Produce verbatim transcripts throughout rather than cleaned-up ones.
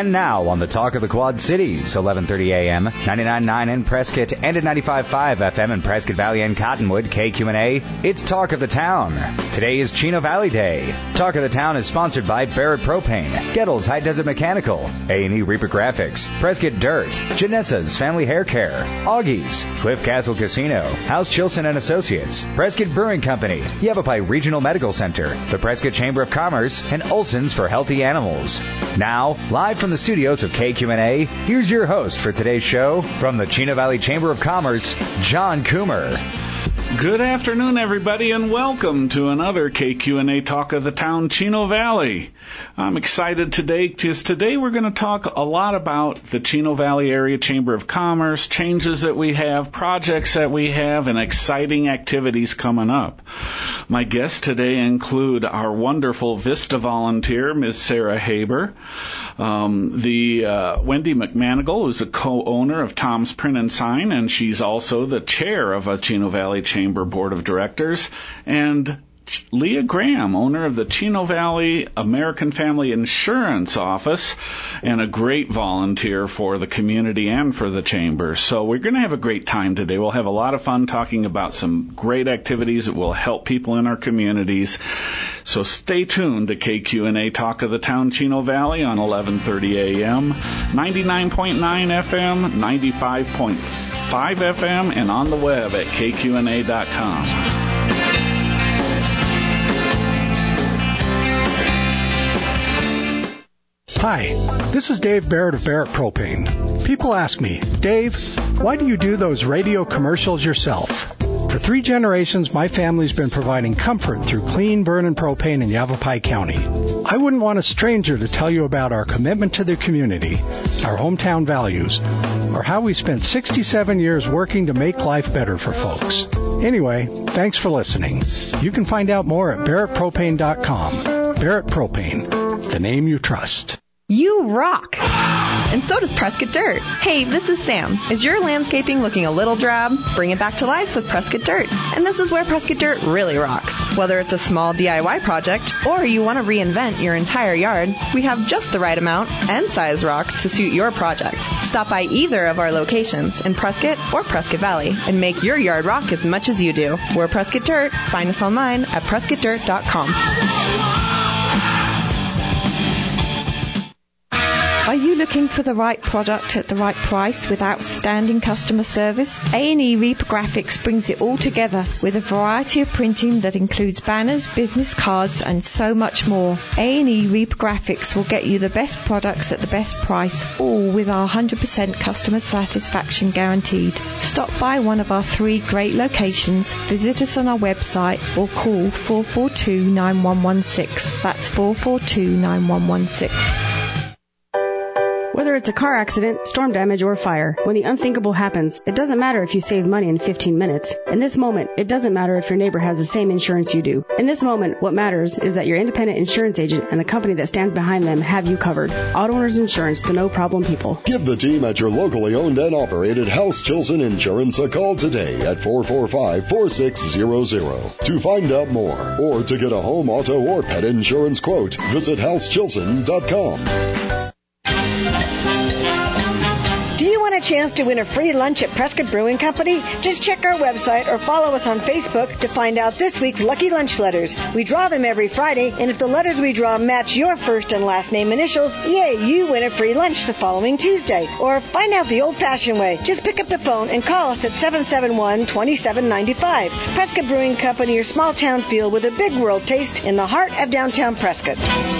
And now on the Talk of the Quad Cities, eleven thirty a.m., ninety-nine point nine in Prescott, and at ninety-five point five F M in Prescott Valley and Cottonwood, K Q N A, it's Talk of the Town. Today is Chino Valley Day. Talk of the Town is sponsored by Barrett Propane, Gettles High Desert Mechanical, A and E Reaper Graphics, Prescott Dirt, Janessa's Family Hair Care, Augie's, Cliff Castle Casino, House Chilson and Associates, Prescott Brewing Company, Yavapai Regional Medical Center, the Prescott Chamber of Commerce, and Olson's for Healthy Animals. Now, live from the studios of K Q N A, here's your host for today's show, from the Chino Valley Chamber of Commerce, John Coomer. Good afternoon, everybody, and welcome to another K Q N A Talk of the Town, Chino Valley. I'm excited today because today we're going to talk a lot about the Chino Valley Area Chamber of Commerce, changes that we have, projects that we have, and exciting activities coming up. My guests today include our wonderful Vista volunteer, Miz Sarah Haber, um, the uh, Wendy McManigal, who's a co-owner of Tom's Print and Sign, and she's also the chair of a Chino Valley Chamber Board of Directors, and Leah Graham, owner of the Chino Valley American Family Insurance Office, and a great volunteer for the community and for the Chamber. So we're going to have a great time today. We'll have a lot of fun talking about some great activities that will help people in our communities. So stay tuned to K Q N A Talk of the Town, Chino Valley on eleven thirty a.m., ninety-nine point nine F M, ninety-five point five F M, and on the web at K Q N A dot com. Hi, this is Dave Barrett of Barrett Propane. People ask me, Dave, why do you do those radio commercials yourself? For three generations, my family's been providing comfort through clean burning propane in Yavapai County. I wouldn't want a stranger to tell you about our commitment to the community, our hometown values, or how we spent sixty-seven years working to make life better for folks. Anyway, thanks for listening. You can find out more at barrett propane dot com. Barrett Propane, the name you trust. You rock! And so does Prescott Dirt. Hey, this is Sam. Is your landscaping looking a little drab? Bring it back to life with Prescott Dirt. And this is where Prescott Dirt really rocks. Whether it's a small D I Y project or you want to reinvent your entire yard, we have just the right amount and size rock to suit your project. Stop by either of our locations in Prescott or Prescott Valley and make your yard rock as much as you do. We're Prescott Dirt. Find us online at prescott dirt dot com. Are you looking for the right product at the right price with outstanding customer service? A and E Reaper Graphics brings it all together with a variety of printing that includes banners, business cards, and so much more. A and E Reaper Graphics will get you the best products at the best price, all with our one hundred percent customer satisfaction guaranteed. Stop by one of our three great locations, visit us on our website, or call four four two, nine one one six. That's four four two, nine one one six. Whether it's a car accident, storm damage, or fire, when the unthinkable happens, it doesn't matter if you save money in fifteen minutes. In this moment, it doesn't matter if your neighbor has the same insurance you do. In this moment, what matters is that your independent insurance agent and the company that stands behind them have you covered. Auto Owners Insurance, the no-problem people. Give the team at your locally owned and operated House Chilson Insurance a call today at four four five, four six zero zero. To find out more or to get a home, auto, or pet insurance quote, visit house chilson dot com. Do you want a chance to win a free lunch at Prescott Brewing Company? Just check our website or follow us on Facebook to find out this week's lucky lunch letters. We draw them every Friday, and if the letters we draw match your first and last name initials, yay, you win a free lunch the following Tuesday. Or find out the old-fashioned way. Just pick up the phone and call us at seven seven one, two seven nine five. Prescott Brewing Company, your small-town feel with a big world taste in the heart of downtown Prescott.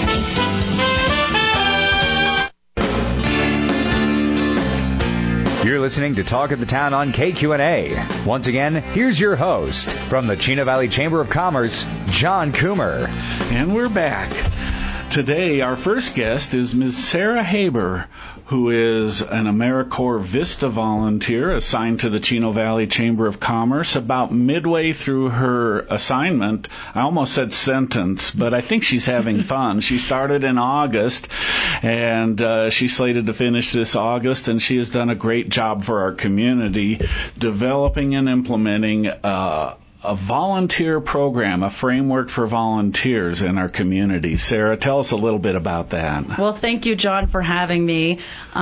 You're listening to Talk of the Town on K Q N A. Once again, here's your host from the Chino Valley Chamber of Commerce, John Coomer. And we're back. Today, our first guest is Miz Sarah Haber, who is an AmeriCorps Vista volunteer assigned to the Chino Valley Chamber of Commerce. About midway through her assignment, I almost said sentence, but I think she's having fun. She started in August, and uh, she's slated to finish this August, and she has done a great job for our community, developing and implementing uh a volunteer program, a framework for volunteers in our community. Sarah, tell us a little bit about that. Well, thank you, John, for having me.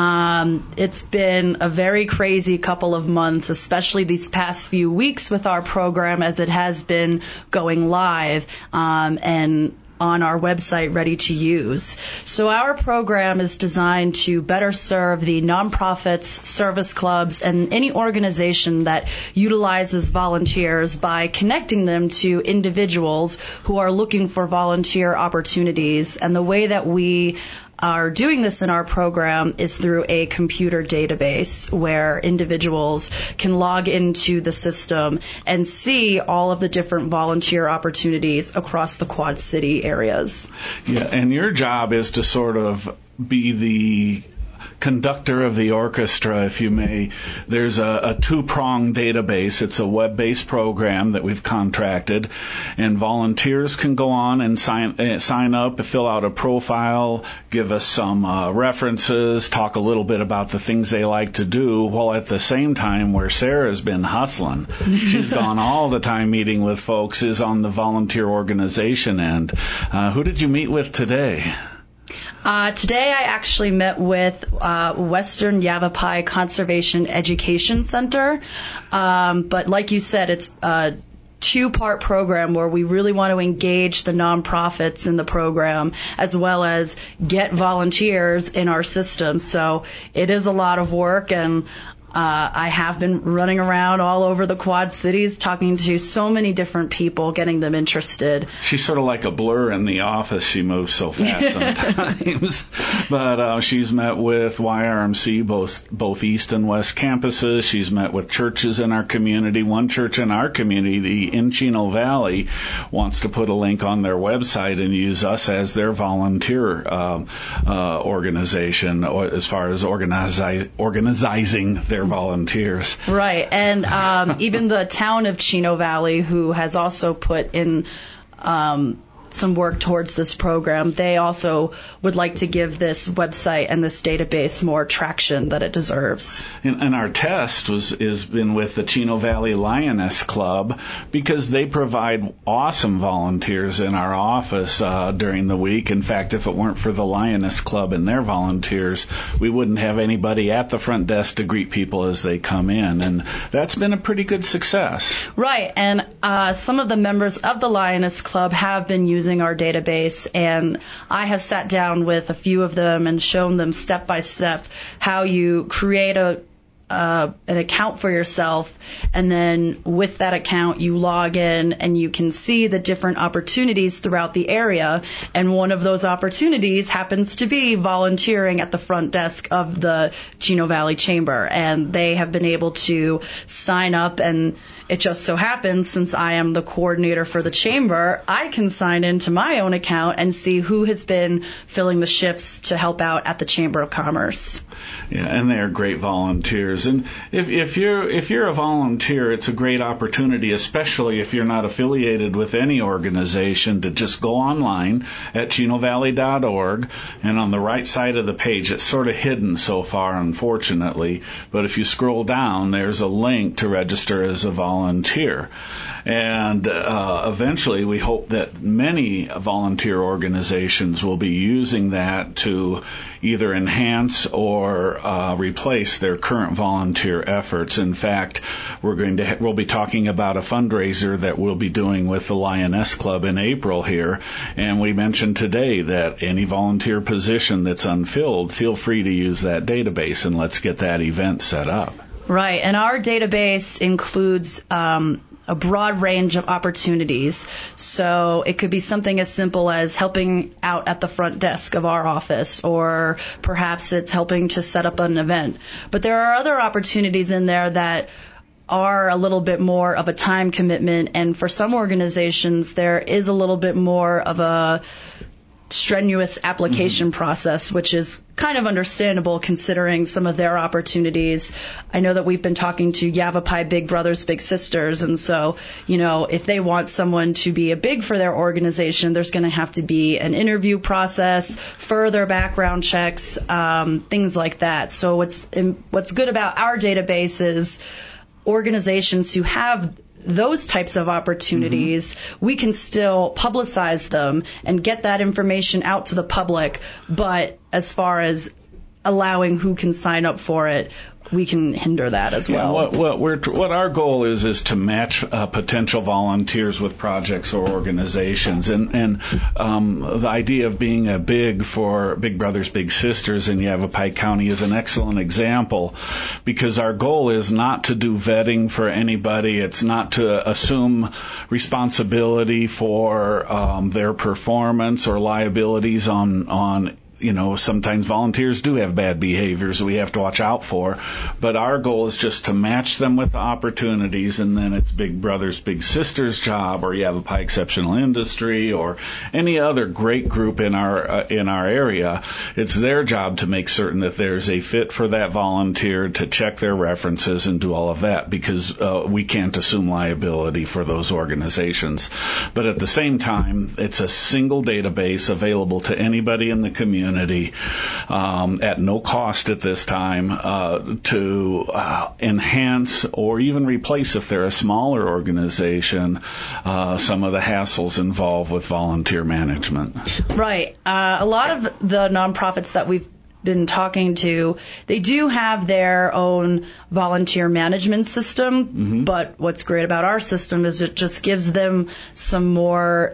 Um, it's been a very crazy couple of months, especially these past few weeks with our program as it has been going live. Um, and on our website, ready to use. So our program is designed to better serve the nonprofits, service clubs, and any organization that utilizes volunteers by connecting them to individuals who are looking for volunteer opportunities. And the way that we are doing this in our program is through a computer database where individuals can log into the system and see all of the different volunteer opportunities across the Quad City areas. Yeah, and your job is to sort of be the conductor of the orchestra, if you may. There's a, a two-pronged database. It's a web-based program that we've contracted, and volunteers can go on and sign uh, sign up, fill out a profile, give us some uh, references, talk a little bit about the things they like to do, while at the same time where Sarah's been hustling. She's gone all the time meeting with folks, is on the volunteer organization end. Uh, who did you meet with today? Uh, today I actually met with uh, Western Yavapai Conservation Education Center. Um, but like you said, it's a two-part program where we really want to engage the nonprofits in the program as well as get volunteers in our system. So it is a lot of work, and Uh, I have been running around all over the Quad Cities talking to so many different people, getting them interested. She's sort of like a blur in the office. She moves so fast sometimes. But uh, she's met with Y R M C, both both East and West campuses. She's met with churches in our community. One church in our community in Chino Valley wants to put a link on their website and use us as their volunteer uh, uh, organization, or as far as organizi- organizing their volunteers. Right. And um, even the town of Chino Valley, who has also put in um, some work towards this program, they also would like to give this website and this database more traction that it deserves. And, and our test was is been with the Chino Valley Lioness Club, because they provide awesome volunteers in our office uh, during the week. In fact, if it weren't for the Lioness Club and their volunteers, we wouldn't have anybody at the front desk to greet people as they come in. And that's been a pretty good success. Right. And uh, some of the members of the Lioness Club have been using using our database, and I have sat down with a few of them and shown them step by step how you create a uh, an account for yourself, and then with that account you log in and you can see the different opportunities throughout the area, and one of those opportunities happens to be volunteering at the front desk of the Chino Valley Chamber, and they have been able to sign up, and it just so happens, since I am the coordinator for the chamber, I can sign into my own account and see who has been filling the shifts to help out at the Chamber of Commerce. Yeah, and they are great volunteers. And if, if you're if you're a volunteer, it's a great opportunity, especially if you're not affiliated with any organization, to just go online at chino valley dot org, and on the right side of the page, it's sort of hidden so far, unfortunately, but if you scroll down, there's a link to register as a volunteer. volunteer. And uh, eventually we hope that many volunteer organizations will be using that to either enhance or uh, replace their current volunteer efforts. In fact, we're going to ha- we'll be talking about a fundraiser that we'll be doing with the Lioness Club in April here, and we mentioned today that any volunteer position that's unfilled, feel free to use that database, and let's get that event set up. Right, and our database includes um, a broad range of opportunities. So it could be something as simple as helping out at the front desk of our office, or perhaps it's helping to set up an event. But there are other opportunities in there that are a little bit more of a time commitment, and for some organizations there is a little bit more of a strenuous application mm-hmm. process, which is kind of understandable considering some of their opportunities. I know that we've been talking to Yavapai Big Brothers Big Sisters, and so, you know, if they want someone to be a big for their organization, there's going to have to be an interview process, further background checks, um, things like that. So what's in, what's good about our database is organizations who have those types of opportunities, mm-hmm. we can still publicize them and get that information out to the public. But as far as allowing who can sign up for it, we can hinder that as well. Yeah, what, what, we're, what our goal is is to match uh, potential volunteers with projects or organizations, and and um, the idea of being a big for Big Brothers Big Sisters in Yavapai County is an excellent example, because our goal is not to do vetting for anybody. It's not to assume responsibility for um, their performance or liabilities on on. You know, sometimes volunteers do have bad behaviors we have to watch out for, but our goal is just to match them with the opportunities, and then it's Big Brothers Big Sisters job, or Yavapai Exceptional Industry, or any other great group in our uh, in our area. It's their job to make certain that there's a fit for that volunteer, to check their references and do all of that, because uh, we can't assume liability for those organizations. But at the same time, it's a single database available to anybody in the community, Um, at no cost at this time, uh, to uh, enhance or even replace, if they're a smaller organization, uh, some of the hassles involved with volunteer management. Right. Uh, a lot of the nonprofits that we've been talking to, they do have their own volunteer management system, mm-hmm. but what's great about our system is it just gives them some more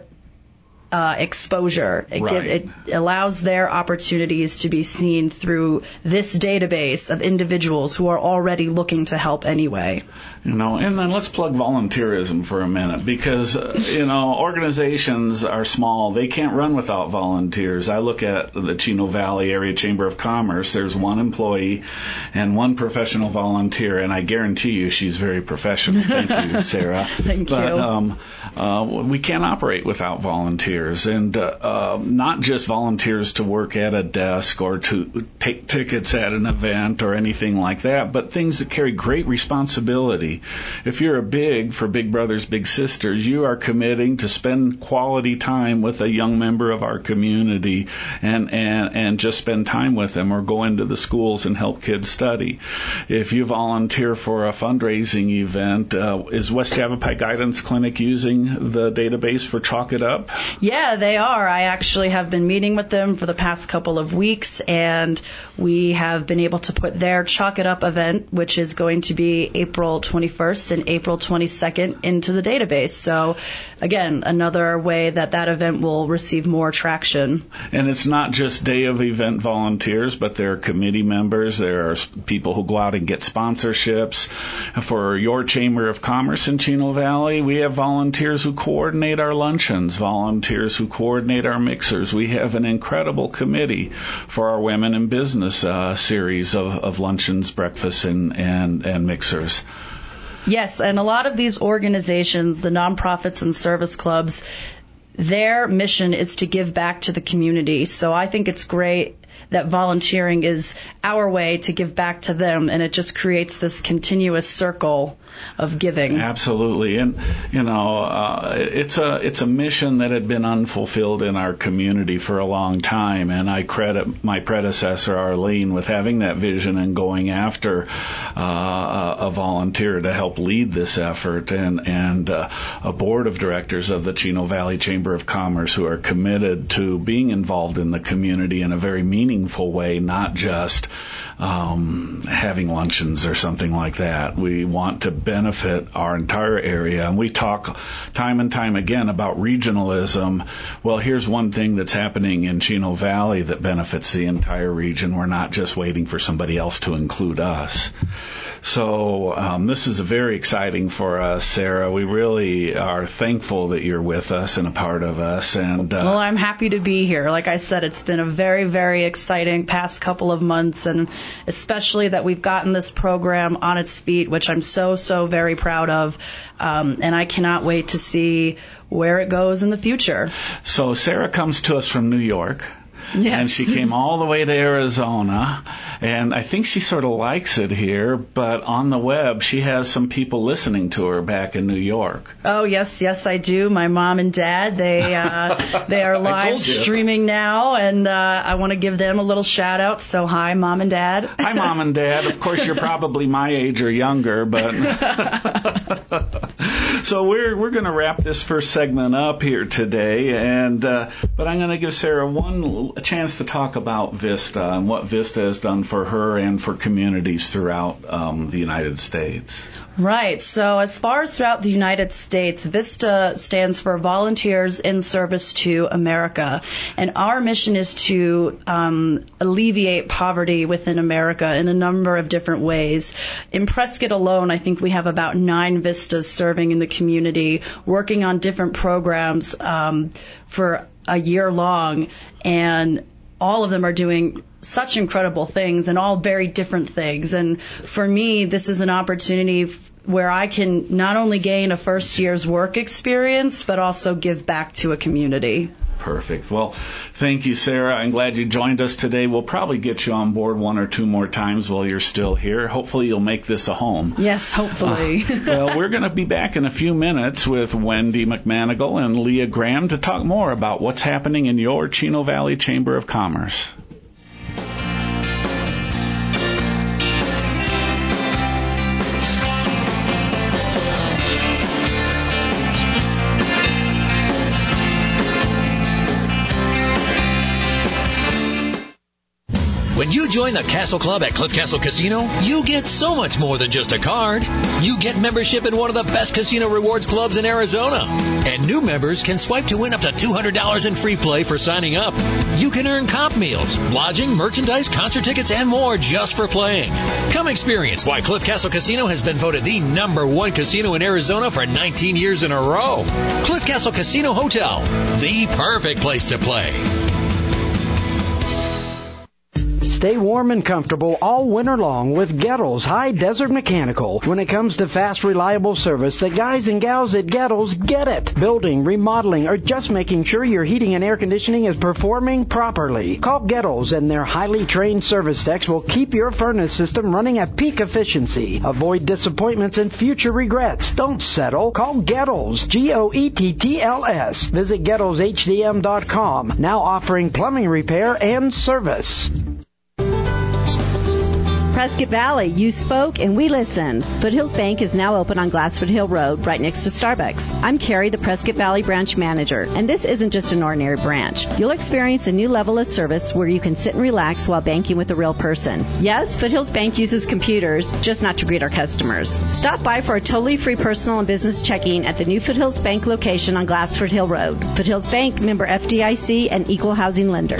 Uh, exposure. It, right. give, it allows their opportunities to be seen through this database of individuals who are already looking to help anyway. You know, and then let's plug volunteerism for a minute, because, uh, you know, organizations are small. They can't run without volunteers. I look at the Chino Valley Area Chamber of Commerce. There's one employee and one professional volunteer, and I guarantee you she's very professional. Thank you, Sarah. Thank but, you. Um, uh, we can't operate without volunteers, and uh, uh, not just volunteers to work at a desk or to take tickets at an event or anything like that, but things that carry great responsibility. If you're a big for Big Brothers Big Sisters, you are committing to spend quality time with a young member of our community and, and, and just spend time with them, or go into the schools and help kids study. If you volunteer for a fundraising event, uh, is West Yavapai Guidance Clinic using the database for Chalk It Up? Yeah, they are. I actually have been meeting with them for the past couple of weeks, and we have been able to put their Chalk It Up event, which is going to be April twenty-first and April twenty-second, into the database. So, again, another way that that event will receive more traction. And it's not just day of event volunteers, but there are committee members. There are people who go out and get sponsorships. For your Chamber of Commerce in Chino Valley, we have volunteers who coordinate our luncheons, volunteers who coordinate our mixers. We have an incredible committee for our Women in Business uh, series of, of luncheons, breakfasts, and, and, and mixers. Yes, and a lot of these organizations, the nonprofits and service clubs, their mission is to give back to the community. So I think it's great that volunteering is our way to give back to them, and it just creates this continuous circle of giving. Absolutely. And, you know, uh, it's a it's a mission that had been unfulfilled in our community for a long time, and I credit my predecessor, Arlene, with having that vision and going after uh, a volunteer to help lead this effort, and, and uh, a board of directors of the Chino Valley Chamber of Commerce who are committed to being involved in the community in a very meaningful way, not just um, having luncheons or something like that. We want to benefit our entire area, and we talk time and time again about regionalism. Well, here's one thing that's happening in Chino Valley that benefits the entire region. We're not just waiting for somebody else to include us. So um, this is very exciting for us, Sarah. We really are thankful that you're with us and a part of us. And uh, well, I'm happy to be here. Like I said, it's been a very, very exciting past couple of months, and especially that we've gotten this program on its feet, which I'm so, so very proud of. Um, and I cannot wait to see where it goes in the future. So Sarah comes to us from New York. Yes. And she came all the way to Arizona, and I think she sort of likes it here, but on the web she has some people listening to her back in New York. Oh, yes, yes, I do. My mom and dad, they uh, they are live streaming now, and uh, I want to give them a little shout out. So hi, Mom and Dad. Hi, Mom and Dad. Of course, you're probably my age or younger, but... So we're we're going to wrap this first segment up here today, and uh, but I'm going to give Sarah one a chance to talk about Vista and what Vista has done for her and for communities throughout um, the United States. Right. So as far as throughout the United States, VISTA stands for Volunteers in Service to America. And our mission is to um, alleviate poverty within America in a number of different ways. In Prescott alone, I think we have about nine VISTAs serving in the community, working on different programs um, for a year long. And all of them are doing such incredible things and all very different things. And for me, this is an opportunity f- where I can not only gain a first year's work experience, but also give back to a community. Perfect. Well, thank you, Sarah. I'm glad you joined us today. We'll probably get you on board one or two more times while you're still here. Hopefully you'll make this a home. Yes, hopefully. Uh, well, we're going to be back in a few minutes with Wendy McManigal and Leah Graham to talk more about what's happening in your Chino Valley Chamber of Commerce. When you join the Castle Club at Cliff Castle Casino, you get so much more than just a card. You get membership in one of the best casino rewards clubs in Arizona. And new members can swipe to win up to two hundred dollars in free play for signing up. You can earn comp meals, lodging, merchandise, concert tickets, and more just for playing. Come experience why Cliff Castle Casino has been voted the number one casino in Arizona for nineteen years in a row. Cliff Castle Casino Hotel, the perfect place to play. Stay warm and comfortable all winter long with Gettles High Desert Mechanical. When it comes to fast, reliable service, the guys and gals at Gettles get it. Building, remodeling, or just making sure your heating and air conditioning is performing properly. Call Gettles and their highly trained service techs will keep your furnace system running at peak efficiency. Avoid disappointments and future regrets. Don't settle. Call Gettles, G O E T T L S. Visit Gettles H D M dot com. Now offering plumbing repair and service. Prescott Valley, you spoke and we listened. Foothills Bank is now open on Glassford Hill Road, right next to Starbucks. I'm Carrie, the Prescott Valley branch manager, and this isn't just an ordinary branch. You'll experience a new level of service where you can sit and relax while banking with a real person. Yes, Foothills Bank uses computers, just not to greet our customers. Stop by for a totally free personal and business checking at the new Foothills Bank location on Glassford Hill Road. Foothills Bank, member F D I C and equal housing lender.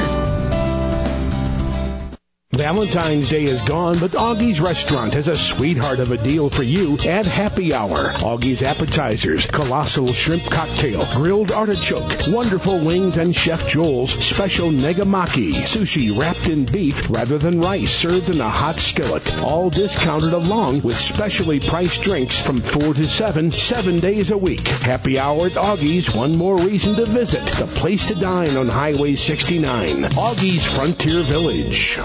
Valentine's Day is gone, but Augie's Restaurant has a sweetheart of a deal for you at Happy Hour. Augie's appetizers, colossal shrimp cocktail, grilled artichoke, wonderful wings, and Chef Joel's special negamaki, sushi wrapped in beef rather than rice, served in a hot skillet. All discounted along with specially priced drinks from four to seven, seven days a week. Happy Hour at Augie's, one more reason to visit. The place to dine on Highway sixty-nine. Augie's Frontier Village.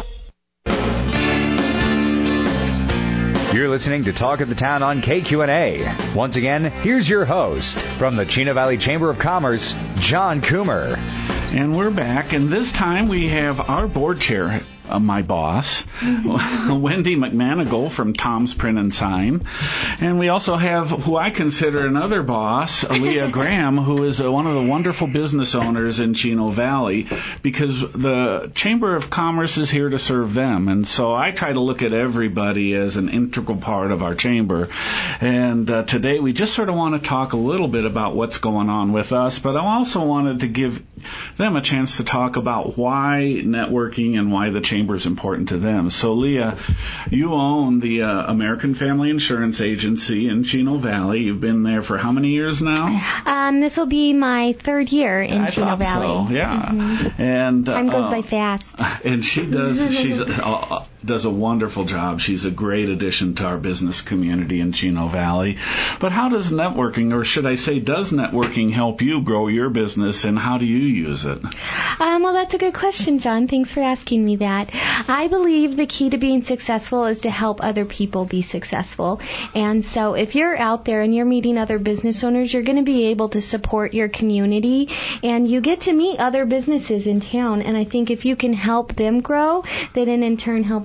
You're listening to Talk of the Town on K Q N A. Once again, here's your host from the Chino Valley Chamber of Commerce, John Coomer. And we're back, and this time we have our board chair, uh, my boss, Wendy McManigal from Tom's Print and Sign. And we also have who I consider another boss, Leah Graham, who is uh, one of the wonderful business owners in Chino Valley, because the Chamber of Commerce is here to serve them. And so I try to look at everybody as an integral part of our chamber. And uh, today we just sort of want to talk a little bit about what's going on with us, but I also wanted to give them a chance to talk about why networking and why the chamber is important to them. So, Leah, you own the uh, American Family Insurance Agency in Chino Valley. You've been there for how many years now? Um, this will be my third year in I Chino thought Valley. So, yeah. Mm-hmm. And uh, time goes by fast. And she does. She's uh, does a wonderful job. She's a great addition to our business community in Chino Valley. But how does networking, or should I say, does networking help you grow your business, and how do you use it? Um, well, that's a good question, John. Thanks for asking me that. I believe the key to being successful is to help other people be successful. And so if you're out there and you're meeting other business owners, you're going to be able to support your community, and you get to meet other businesses in town. And I think if you can help them grow, then it in turn helps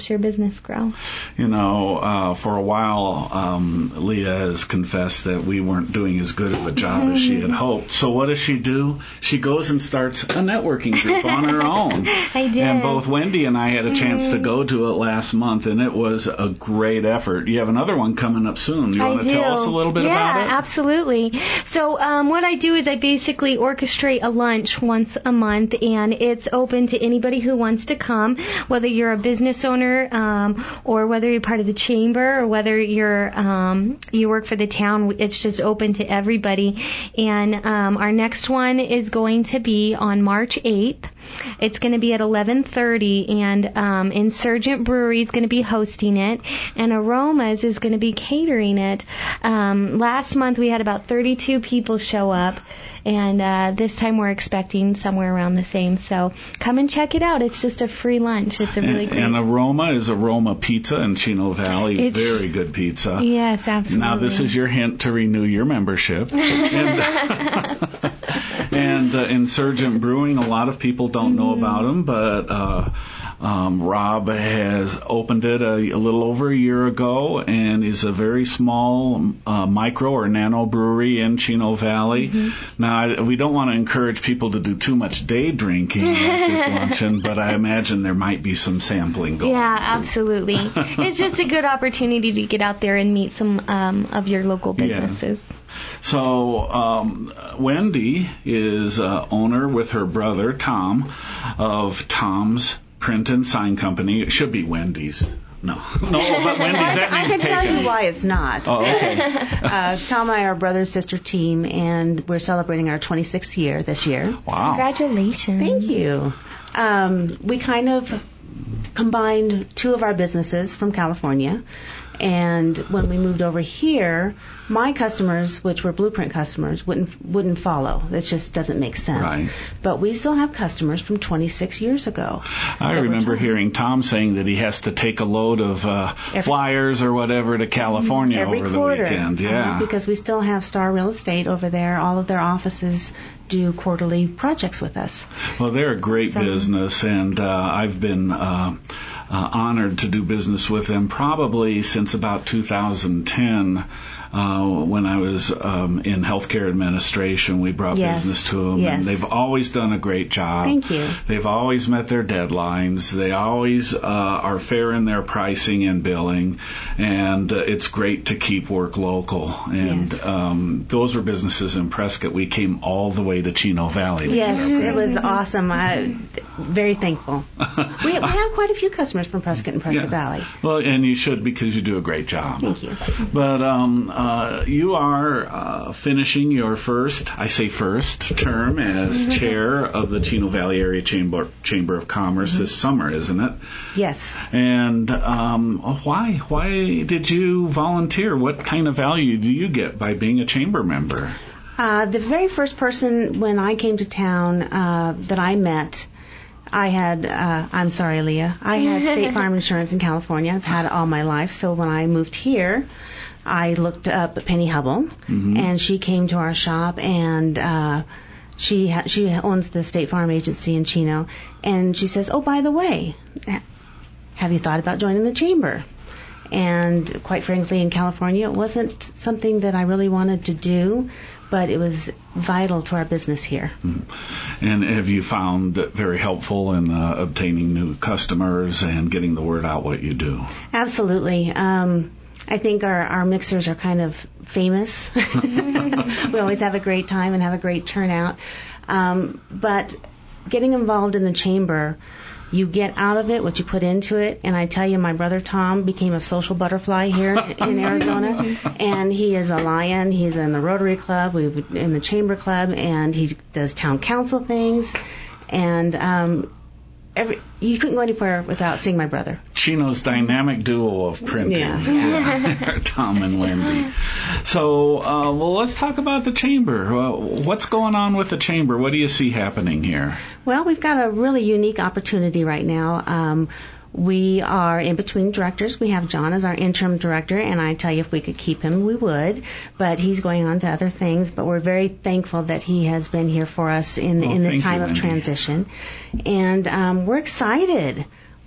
helps your business grow. You know, uh, for a while, um, Leah has confessed that we weren't doing as good of a job as she had hoped. So what does she do? She goes and starts a networking group on her own. I did. And both Wendy and I had a chance to go to it last month, and it was a great effort. You have another one coming up soon. You want I to do. tell us a little bit yeah, about it? Yeah, absolutely. So um, what I do is I basically orchestrate a lunch once a month, and it's open to anybody who wants to come, whether you're a business owner um, or whether you're part of the chamber or whether you're um, you work for the town. It's just open to everybody. And um, our next one is going to be on March eighth. It's going to be at eleven thirty, and um, Insurgent Brewery is going to be hosting it, and Aromas is going to be catering it. Um, last month we had about thirty-two people show up, and uh, this time we're expecting somewhere around the same. So come and check it out. It's just a free lunch. It's a really and, great. And Aroma is Aroma Pizza in Chino Valley. It's, Very good pizza. Yes, absolutely. Now this is your hint to renew your membership. and and uh, Insurgent Brewing, a lot of people don't know about them, but uh, um, Rob has opened it a, a little over a year ago and is a very small uh, micro or nano brewery in Chino Valley. Mm-hmm. Now, I, we don't want to encourage people to do too much day drinking at this luncheon, but I imagine there might be some sampling going on. Yeah, absolutely. It's just a good opportunity to get out there and meet some um, of your local businesses. Yeah. So um, Wendy is uh, owner with her brother Tom of Tom's Print and Sign Company. It should be Wendy's. No, no, but Wendy's, that I name's can tell taken. you why it's not. Oh, okay. uh, Tom and I are brother-sister team, and we're celebrating our twenty-sixth year this year. Wow. Congratulations. Thank you. Um, we kind of combined two of our businesses from California, and when we moved over here, my customers, which were Blueprint customers, wouldn't wouldn't follow. It just doesn't make sense. Right. But we still have customers from twenty-six years ago. I remember hearing Tom saying that he has to take a load of uh, Every, flyers or whatever to California every over quarter, the weekend. Yeah, uh, because we still have Star Real Estate over there. All of their offices do quarterly projects with us. Well, they're a great so, business, and uh, I've been uh, uh, honored to do business with them probably since about two thousand ten. Uh, when I was um, in healthcare administration, we brought yes. business to them, yes. and they've always done a great job. Thank you. They've always met their deadlines. They always uh, are fair in their pricing and billing, and uh, it's great to keep work local. And yes. um, those were businesses in Prescott. We came all the way to Chino Valley. Yes, it was awesome. I very thankful. we, we have quite a few customers from Prescott and Prescott yeah. Valley. Well, and you should, because you do a great job. Thank you. But um, uh, you are uh, finishing your first, I say first, term as chair of the Chino Valley Area Chamber Chamber of Commerce mm-hmm. this summer, isn't it? Yes. And um, why? Why did you volunteer? What kind of value do you get by being a chamber member? Uh, the very first person when I came to town uh, that I met, I had, uh, I'm sorry, Leah, I had State Farm Insurance in California. I've had it all my life. So when I moved here, I looked up Penny Hubble, mm-hmm. and she came to our shop, and uh, she ha- she owns the State Farm agency in Chino, and she says, oh, by the way, have you thought about joining the chamber? And quite frankly, in California, it wasn't something that I really wanted to do, but it was vital to our business here. Mm-hmm. And have you found it very helpful in uh, obtaining new customers and getting the word out what you do? Absolutely. Um, I think our, our mixers are kind of famous. We always have a great time and have a great turnout. Um, but getting involved in the chamber, you get out of it what you put into it. And I tell you, my brother Tom became a social butterfly here in Arizona. And he is a lion. He's in the Rotary Club, we've in the Chamber Club, and he does town council things. And um, every you couldn't go anywhere without seeing my brother. Chino's dynamic duo of printing. Yeah. yeah. Tom and Wendy. So, uh, well, let's talk about the chamber. Uh, what's going on with the chamber? What do you see happening here? Well, we've got a really unique opportunity right now. Um, we are in between directors. We have John as our interim director, and I tell you, if we could keep him, we would. But he's going on to other things. But we're very thankful that he has been here for us in, well, in this time you, of Wendy. transition. And um, we're excited.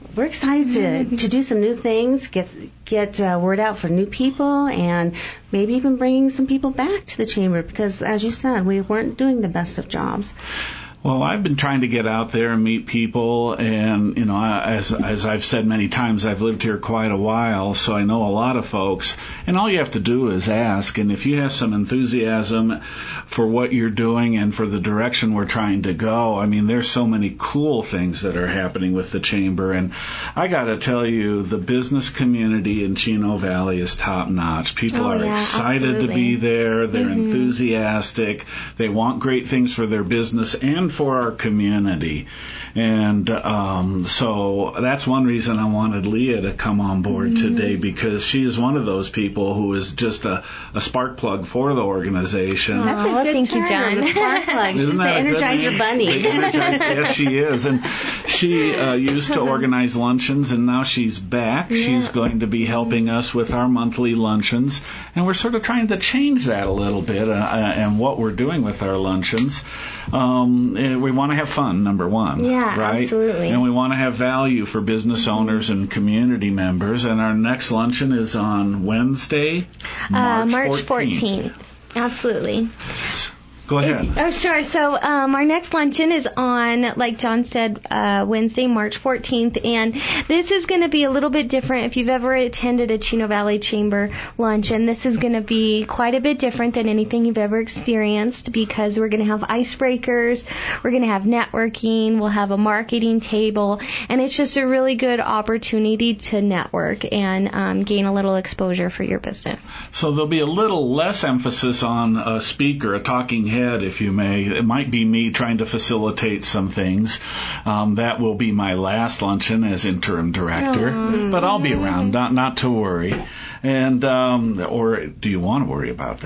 we're excited to, to do some new things, get get uh, word out for new people, and maybe even bringing some people back to the chamber because, as you said, we weren't doing the best of jobs. Well, I've been trying to get out there and meet people, and, you know, as as I've said many times, I've lived here quite a while, so I know a lot of folks, and all you have to do is ask, and if you have some enthusiasm for what you're doing and for the direction we're trying to go, I mean, there's so many cool things that are happening with the Chamber, and I got to tell you, the business community in Chino Valley is top-notch. People oh, are yeah, excited absolutely. to be there, they're mm-hmm. enthusiastic, they want great things for their business and for our community. And um, so that's one reason I wanted Leah to come on board mm-hmm. today, because she is one of those people who is just a, a spark plug for the organization. That's a Oh, good thank term, you, John. a spark plug. She's Isn't the that a good Energizer name? Bunny. The Energizer, yes, she is. And she uh, used to organize luncheons, and now she's back. Yeah. She's going to be helping us with our monthly luncheons. And we're sort of trying to change that a little bit uh, and what we're doing with our luncheons. Um, we want to have fun, number one. Yeah, right? absolutely. And we want to have value for business owners and community members. And our next luncheon is on Wednesday, March, uh, March fourteenth. fourteenth. Absolutely. Go ahead. Oh, sure. So um, our next luncheon is on, like John said, uh, Wednesday, March fourteenth. And this is going to be a little bit different. If you've ever attended a Chino Valley Chamber luncheon, this is going to be quite a bit different than anything you've ever experienced, because we're going to have icebreakers, we're going to have networking, we'll have a marketing table, and it's just a really good opportunity to network and um, gain a little exposure for your business. So there'll be a little less emphasis on a speaker, a talking head, if you may. It might be me trying to facilitate some things. Um, that will be my last luncheon as interim director, Aww. but I'll be around, not not to worry. And um, or do you want to worry about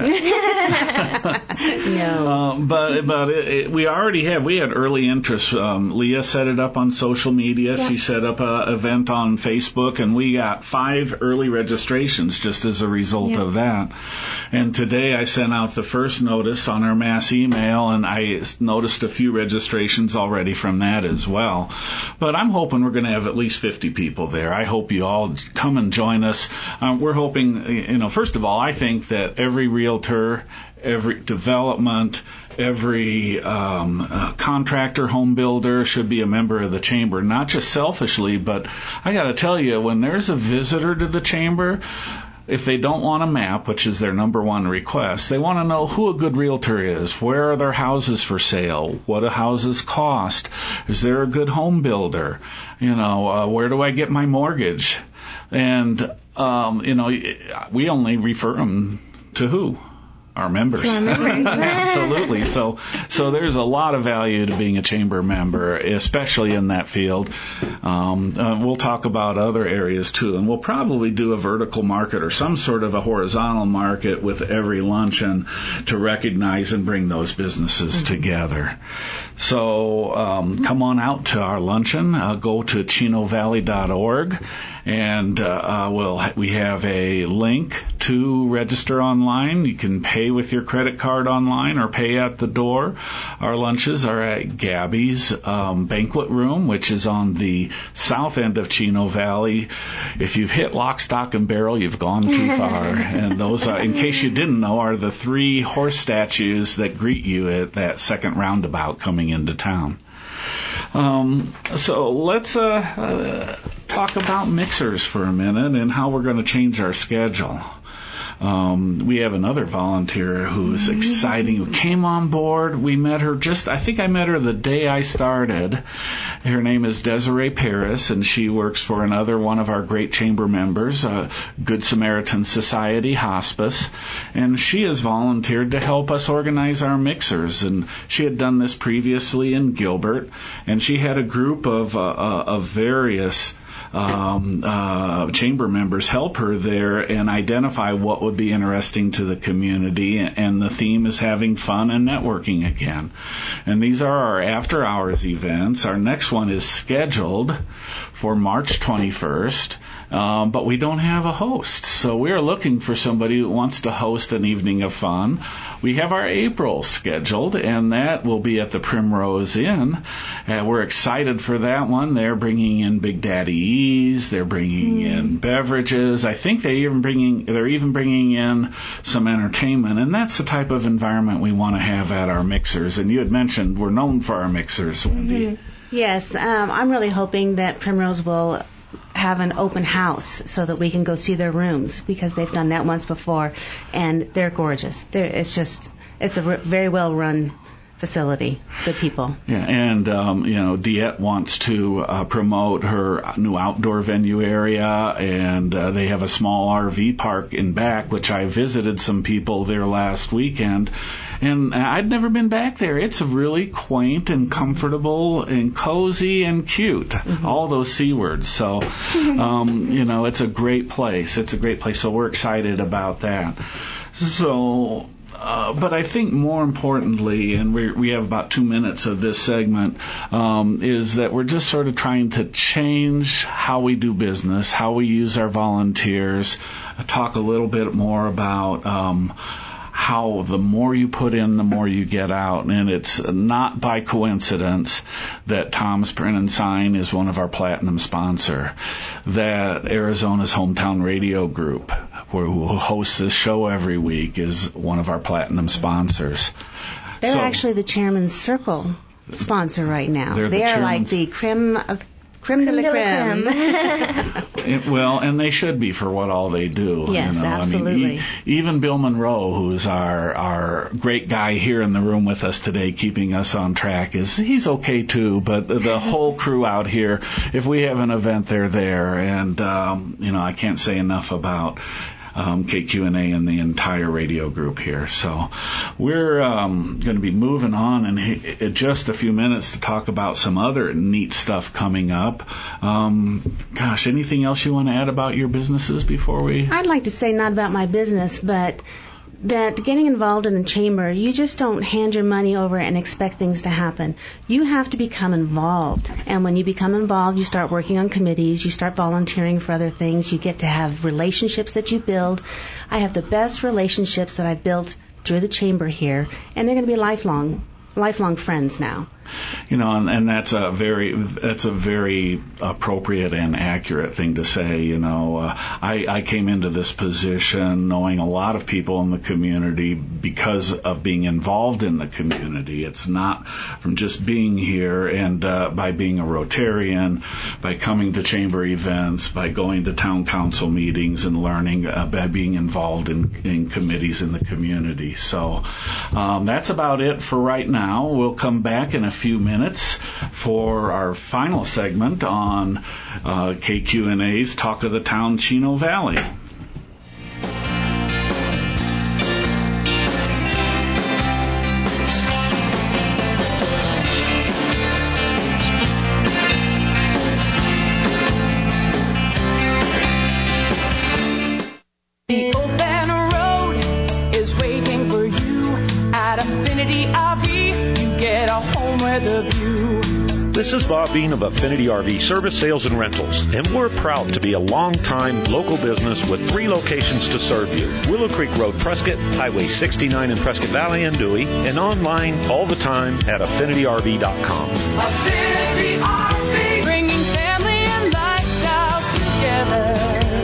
that? No. Um, but but it, it, we already have. We had early interest. Um, Leah set it up on social media. Yeah. She set up an event on Facebook, and we got five early registrations just as a result Yeah. of that. And today I sent out the first notice on our mass email, and I noticed a few registrations already from that as well. But I'm hoping we're going to have at least fifty people there. I hope you all come and join us. Um, we're hoping, you know, first of all, I think that every realtor, every development, every um, uh, contractor, home builder should be a member of the chamber, not just selfishly, but I got to tell you, when there's a visitor to the chamber, if they don't want a map, which is their number one request, they want to know who a good realtor is. Where are their houses for sale? What do houses cost? Is there a good home builder? You know, uh, where do I get my mortgage? And, um, you know, we only refer them to who? Our members. To our members. Absolutely. So, so there's a lot of value to being a chamber member, especially in that field. Um, uh, we'll talk about other areas too, and we'll probably do a vertical market or some sort of a horizontal market with every luncheon to recognize and bring those businesses mm-hmm. together. So, um, come on out to our luncheon. Uh, go to chino valley dot org, and uh, uh, we'll we have a link to register online. You can pay with your credit card online or pay at the door. Our lunches are at Gabby's um, Banquet Room, which is on the south end of Chino Valley. If you've hit Lock, Stock, and Barrel, you've gone too far. And those, are, in case you didn't know, are the three horse statues that greet you at that second roundabout coming into town. Um, so let's uh, uh, talk about mixers for a minute and how we're going to change our schedule. Um, we have another volunteer who's exciting, who came on board. We met her just, I think I met her the day I started. Her name is Desiree Paris, and she works for another one of our great chamber members, uh, Good Samaritan Society Hospice. And she has volunteered to help us organize our mixers. And she had done this previously in Gilbert, and she had a group of, uh, uh, of various Um, uh, chamber members help her there and identify what would be interesting to the community, and the theme is having fun and networking again. And these are our after hours events. Our next one is scheduled for March twenty-first. um, but we don't have a host. So we're looking for somebody who wants to host an evening of fun. We have our April scheduled, and that will be at the Primrose Inn. Uh, we're excited for that one. They're bringing in Big Daddy E's. They're bringing mm. in beverages. I think they even bringing they're even bringing in some entertainment, and that's the type of environment we want to have at our mixers. And you had mentioned we're known for our mixers, Wendy. Mm-hmm. Yes, um, I'm really hoping that Primrose will have an open house so that we can go see their rooms, because they've done that once before, and they're gorgeous. They're, it's just, it's a r- very well run facility. Good people. Yeah, and um, you know, Diet wants to uh, promote her new outdoor venue area, and uh, they have a small R V park in back, which I visited some people there last weekend. And I'd never been back there. It's really quaint and comfortable and cozy and cute. Mm-hmm. All those C words. So, um, you know, it's a great place. It's a great place. So we're excited about that. So, uh, but I think more importantly, and we we have about two minutes of this segment, um, is that we're just sort of trying to change how we do business, how we use our volunteers, talk a little bit more about um how the more you put in, the more you get out. And it's not by coincidence that Tom's Print and Sign is one of our platinum sponsor, that Arizona's Hometown Radio Group, who hosts this show every week, is one of our platinum sponsors. They're so, actually the Chairman's Circle sponsor right now. They're they the are chairman's... like the creme of creme de la creme. It, well, and they should be for what all they do. Yes, you know? absolutely. I mean, e- even Bill Monroe, who's our our great guy here in the room with us today, keeping us on track, is he's okay too. But the, the whole crew out here, if we have an event, they're there, and um, you know, I can't say enough about Um, K Q N A and the entire radio group here. So we're um, going to be moving on in, in just a few minutes to talk about some other neat stuff coming up. Um, gosh, anything else you want to add about your businesses before we... I'd like to say not about my business, but that getting involved in the chamber, you just don't hand your money over and expect things to happen. You have to become involved. And when you become involved, you start working on committees, you start volunteering for other things, you get to have relationships that you build. I have the best relationships that I've built through the chamber here, and they're going to be lifelong, lifelong friends now. You know, and, and that's a very that's a very appropriate and accurate thing to say. You know, uh, I, I came into this position knowing a lot of people in the community because of being involved in the community. It's not from just being here and uh, by being a Rotarian, by coming to chamber events, by going to town council meetings and learning, uh, by being involved in, in committees in the community. So um, that's about it for right now. We'll come back in a few minutes for our final segment on uh, K Q N A's Talk of the Town Chino Valley. The open road is waiting for you at Affinity R V. You get a home with a view. This is Bob Bean of Affinity R V Service, Sales, and Rentals, and we're proud to be a long-time local business with three locations to serve you. Willow Creek Road, Prescott, Highway sixty-nine in Prescott Valley and Dewey, and online all the time at affinity R V dot com. Affinity R V, bringing family and lifestyles together.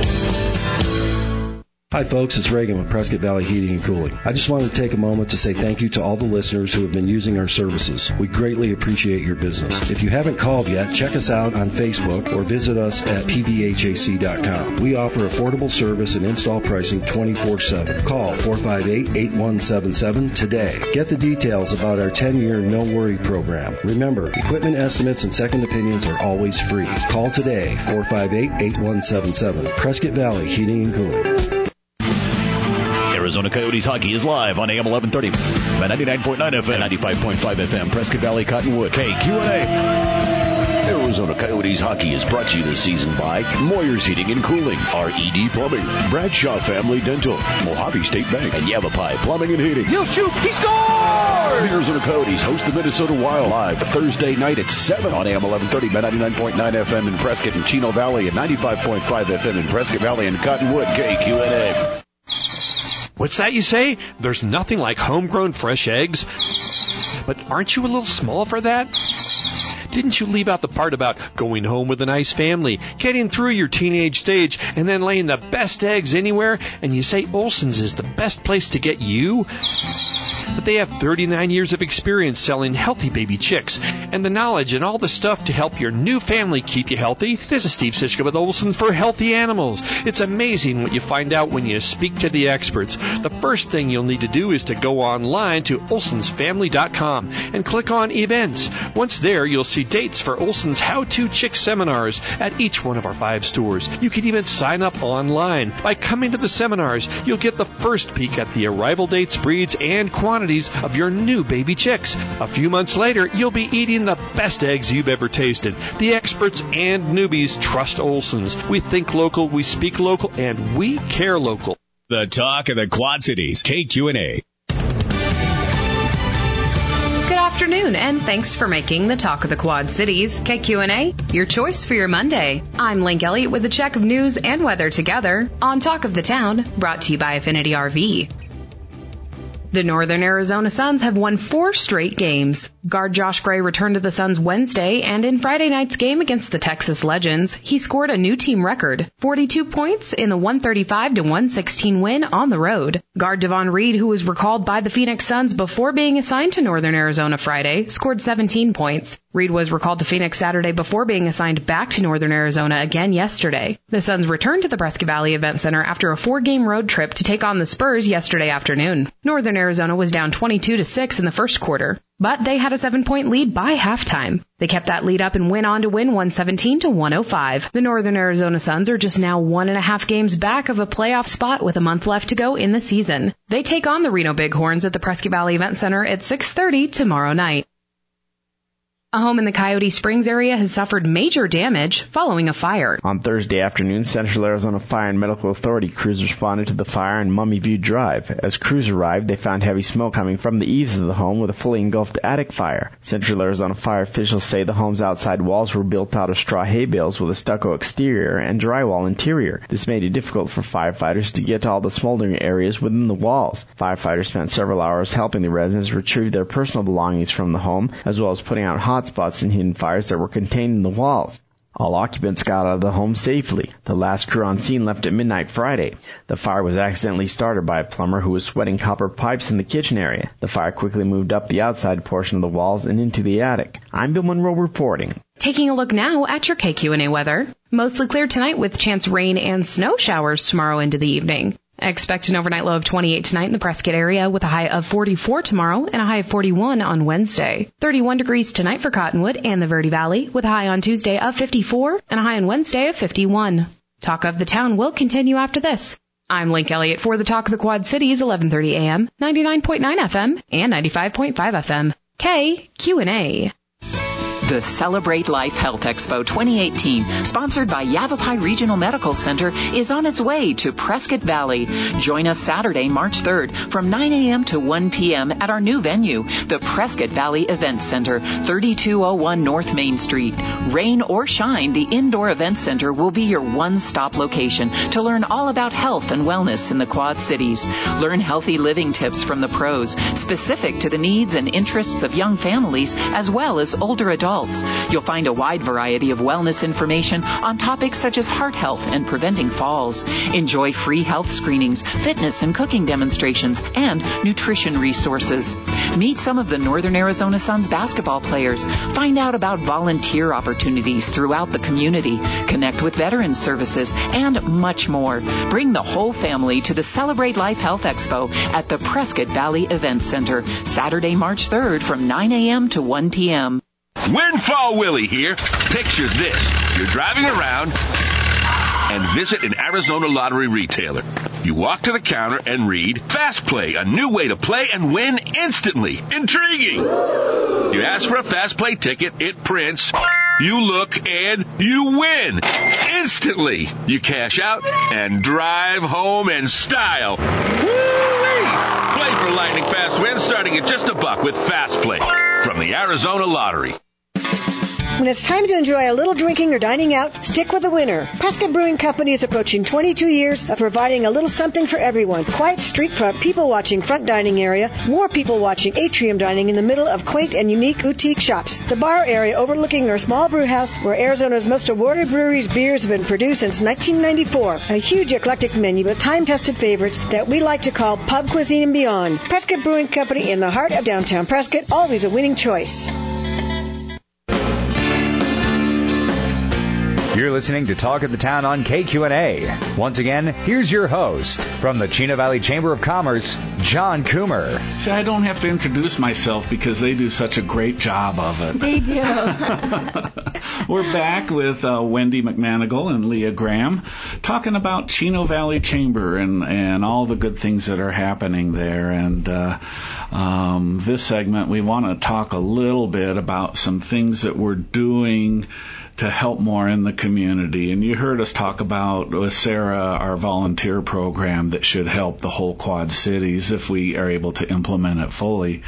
Hi folks, it's Reagan with Prescott Valley Heating and Cooling. I just wanted to take a moment to say thank you to all the listeners who have been using our services. We greatly appreciate your business. If you haven't called yet, check us out on Facebook or visit us at p v h a c dot com. We offer affordable service and install pricing twenty-four seven. Call four five eight, eight one seven seven today. Get the details about our ten-year no-worry program. Remember, equipment estimates and second opinions are always free. Call today, four five eight, eight one seven seven. Prescott Valley Heating and Cooling. Arizona Coyotes hockey is live on A M eleven thirty at ninety-nine point nine F M, ninety-five point five F M, Prescott Valley, Cottonwood, K Q and A. Arizona Coyotes hockey is brought to you this season by Moyer's Heating and Cooling, R E D Plumbing, Bradshaw Family Dental, Mojave State Bank, and Yavapai Plumbing and Heating. He'll shoot, he scores! The Arizona Coyotes host the Minnesota Wild live Thursday night at seven on A M eleven thirty by ninety-nine point nine F M in Prescott and Chino Valley, and ninety-five point five F M in Prescott Valley and Cottonwood, K Q and A. What's that you say? There's nothing like homegrown fresh eggs? But aren't you a little small for that? Didn't you leave out the part about going home with a nice family, getting through your teenage stage, and then laying the best eggs anywhere, and you say Olson's is the best place to get you? But they have thirty-nine years of experience selling healthy baby chicks, and the knowledge and all the stuff to help your new family keep you healthy. This is Steve Sischka with Olson's for Healthy Animals. It's amazing what you find out when you speak to the experts. The first thing you'll need to do is to go online to olsons family dot com and click on events. Once there, you'll see dates for Olson's How-To Chick seminars at each one of our five stores. You can even sign up online. By coming to the seminars, you'll get the first peek at the arrival dates, breeds, and quantities of your new baby chicks. A few months later, you'll be eating the best eggs you've ever tasted. The experts and newbies trust Olson's. We think local, we speak local, and we care local. The talk of the Quad Cities, K Q and A. Good afternoon, and thanks for making the Talk of the Quad Cities, K Q and A, your choice for your Monday. I'm Link Elliott with a check of news and weather together on Talk of the Town, brought to you by Affinity R V. The Northern Arizona Suns have won four straight games. Guard Josh Gray returned to the Suns Wednesday, and in Friday night's game against the Texas Legends, he scored a new team record, forty-two points in the one thirty-five to one sixteen win on the road. Guard Devon Reed, who was recalled by the Phoenix Suns before being assigned to Northern Arizona Friday, scored seventeen points. Reed was recalled to Phoenix Saturday before being assigned back to Northern Arizona again yesterday. The Suns returned to the Prescott Valley Event Center after a four-game road trip to take on the Spurs yesterday afternoon. Northern Arizona was down twenty-two to six in the first quarter, but they had a seven-point lead by halftime. They kept that lead up and went on to win one seventeen to one oh five. The Northern Arizona Suns are just now one and a half games back of a playoff spot with a month left to go in the season. They take on the Reno Bighorns at the Prescott Valley Event Center at six thirty tomorrow night. A home in the Coyote Springs area has suffered major damage following a fire. On Thursday afternoon, Central Arizona Fire and Medical Authority crews responded to the fire on Mummy View Drive. As crews arrived, they found heavy smoke coming from the eaves of the home with a fully engulfed attic fire. Central Arizona Fire officials say the home's outside walls were built out of straw hay bales with a stucco exterior and drywall interior. This made it difficult for firefighters to get to all the smoldering areas within the walls. Firefighters spent several hours helping the residents retrieve their personal belongings from the home, as well as putting out hot spots and hidden fires that were contained in the walls. All occupants got out of the home safely. The last crew on scene left at midnight Friday. The fire was accidentally started by a plumber who was sweating copper pipes in the kitchen area. The fire quickly moved up the outside portion of the walls and into the attic. I'm Bill Monroe reporting. Taking a look now at your K Q and A weather. Mostly clear tonight with chance rain and snow showers tomorrow into the evening. Expect an overnight low of twenty-eight tonight in the Prescott area with a high of forty-four tomorrow and a high of forty-one on Wednesday. thirty-one degrees tonight for Cottonwood and the Verde Valley with a high on Tuesday of fifty-four and a high on Wednesday of fifty-one. Talk of the Town will continue after this. I'm Link Elliott for the Talk of the Quad Cities, eleven thirty A M, ninety-nine point nine F M, and ninety-five point five F M. K Q and A. The Celebrate Life Health Expo twenty eighteen, sponsored by Yavapai Regional Medical Center, is on its way to Prescott Valley. Join us Saturday, March third, from nine A M to one P M at our new venue, the Prescott Valley Event Center, thirty-two oh one North Main Street. Rain or shine, the Indoor Event Center will be your one-stop location to learn all about health and wellness in the Quad Cities. Learn healthy living tips from the pros, specific to the needs and interests of young families as well as older adults. You'll find a wide variety of wellness information on topics such as heart health and preventing falls. Enjoy free health screenings, fitness and cooking demonstrations, and nutrition resources. Meet some of the Northern Arizona Suns basketball players. Find out about volunteer opportunities throughout the community. Connect with veteran services and much more. Bring the whole family to the Celebrate Life Health Expo at the Prescott Valley Event Center, Saturday, March third from nine A M to one P M Windfall Willie here. Picture this. You're driving around, and visit an Arizona Lottery retailer. You walk to the counter and read, Fast Play, a new way to play and win instantly. Intriguing! You ask for a Fast Play ticket, it prints, you look, and you win! Instantly! You cash out and drive home in style. Woo-wee! Play for lightning fast wins starting at just a buck with Fast Play from the Arizona Lottery. When it's time to enjoy a little drinking or dining out, stick with the winner. Prescott Brewing Company is approaching twenty-two years of providing a little something for everyone. Quiet street front, people-watching front dining area, more people-watching atrium dining in the middle of quaint and unique boutique shops. The bar area overlooking our small brew house where Arizona's most awarded breweries' beers have been produced since nineteen ninety-four. A huge eclectic menu with time-tested favorites that we like to call pub cuisine and beyond. Prescott Brewing Company in the heart of downtown Prescott, always a winning choice. You're listening to Talk of the Town on K Q N A. Once again, here's your host from the Chino Valley Chamber of Commerce, John Coomer. See, I don't have to introduce myself because they do such a great job of it. They do. We're back with uh, Wendy McManigal and Leah Graham talking about Chino Valley Chamber and, and all the good things that are happening there. And uh, um, this segment, we want to talk a little bit about some things that we're doing to help more in the community. And you heard us talk about with Sarah, our volunteer program that should help the whole Quad Cities if we are able to implement it fully.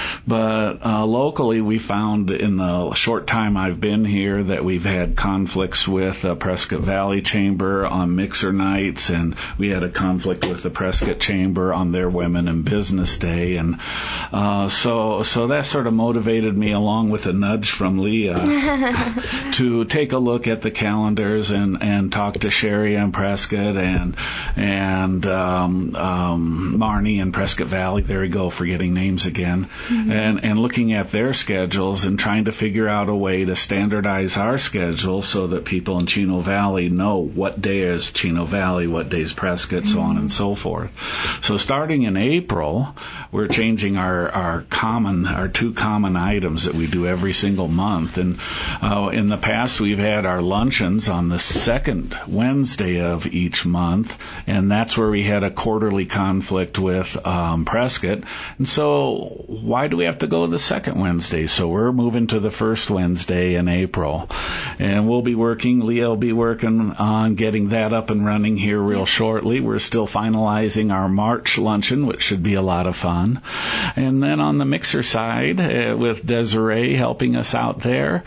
But uh, locally, we found in the short time I've been here that we've had conflicts with the Prescott Valley Chamber on mixer nights, and we had a conflict with the Prescott Chamber on their Women in Business Day. And uh, so, so that sort of motivated me, along with a nudge from Leah, to take a look at the calendars and, and talk to Sherry and Prescott and and um, um, Marnie and Prescott Valley. There we go, forgetting names again. Mm-hmm. And, and looking at their schedules and trying to figure out a way to standardize our schedule so that people in Chino Valley know what day is Chino Valley, what day is Prescott, mm-hmm. so on and so forth. So starting in April, we're changing our, our common, our two common items that we do every single month. And uh, in the past, we've had our luncheons on the second Wednesday of each month, and that's where we had a quarterly conflict with um, Prescott. And so why do we have to go the second Wednesday? So we're moving to the first Wednesday in April. And we'll be working, Leah will be working on getting that up and running here real shortly. We're still finalizing our March luncheon, which should be a lot of fun. And then on the mixer side, uh, with Desiree helping us out there,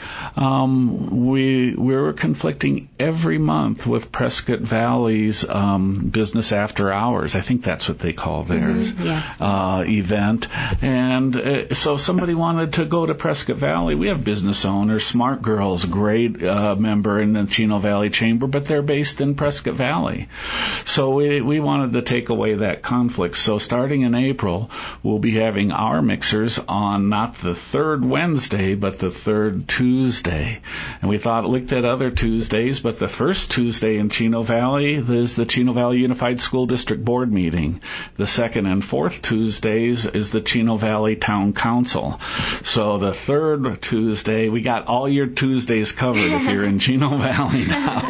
um, we, we're conflicting every month with Prescott Valley's um, Business After Hours. I think that's what they call theirs. Mm-hmm. Yes. Uh, event. And uh, so if somebody wanted to go to Prescott Valley, we have business owners. Smart Girls, a great uh, member in the Chino Valley Chamber, but they're based in Prescott Valley. So we, we wanted to take away that conflict. So starting in April, we'll be having our mixers on not the third Wednesday, but the third Tuesday. And we thought, looked at other Tuesdays, but the first Tuesday in Chino Valley is the Chino Valley Unified School District Board meeting. The second and fourth Tuesdays is the Chino Valley Town Council. So the third Tuesday, we got all your Tuesdays covered if you're in Chino Valley now.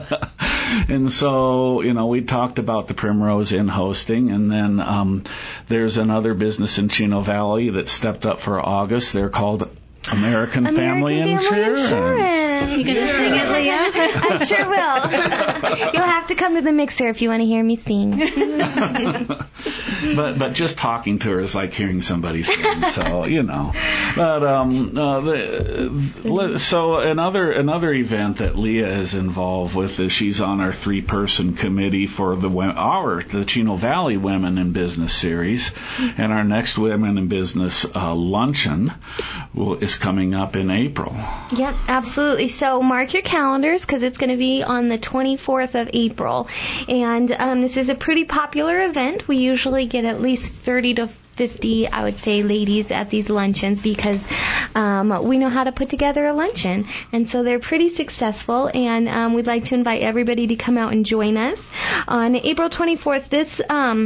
And so, you know, we talked about the Primrose Inn hosting, and then um, there's another business in Chino Valley that stepped up for August. They're called American, American Family, Family Insurance. Insurance. You gonna sing it, Leah? I sure will. You'll have to come to the mixer if you want to hear me sing. but but just talking to her is like hearing somebody sing. So you know. But um, uh, the, so another another event that Leah is involved with is she's on our three person committee for the our the Chino Valley Women in Business series, and our next Women in Business uh, luncheon will, is coming up in April. Yep, absolutely. So mark your calendars because it's going to be on the twenty-fourth of April. And um, this is a pretty popular event. We usually get at least thirty to fifty, I would say, ladies at these luncheons because um, we know how to put together a luncheon. And so they're pretty successful, and um, we'd like to invite everybody to come out and join us. On April twenty-fourth, this um,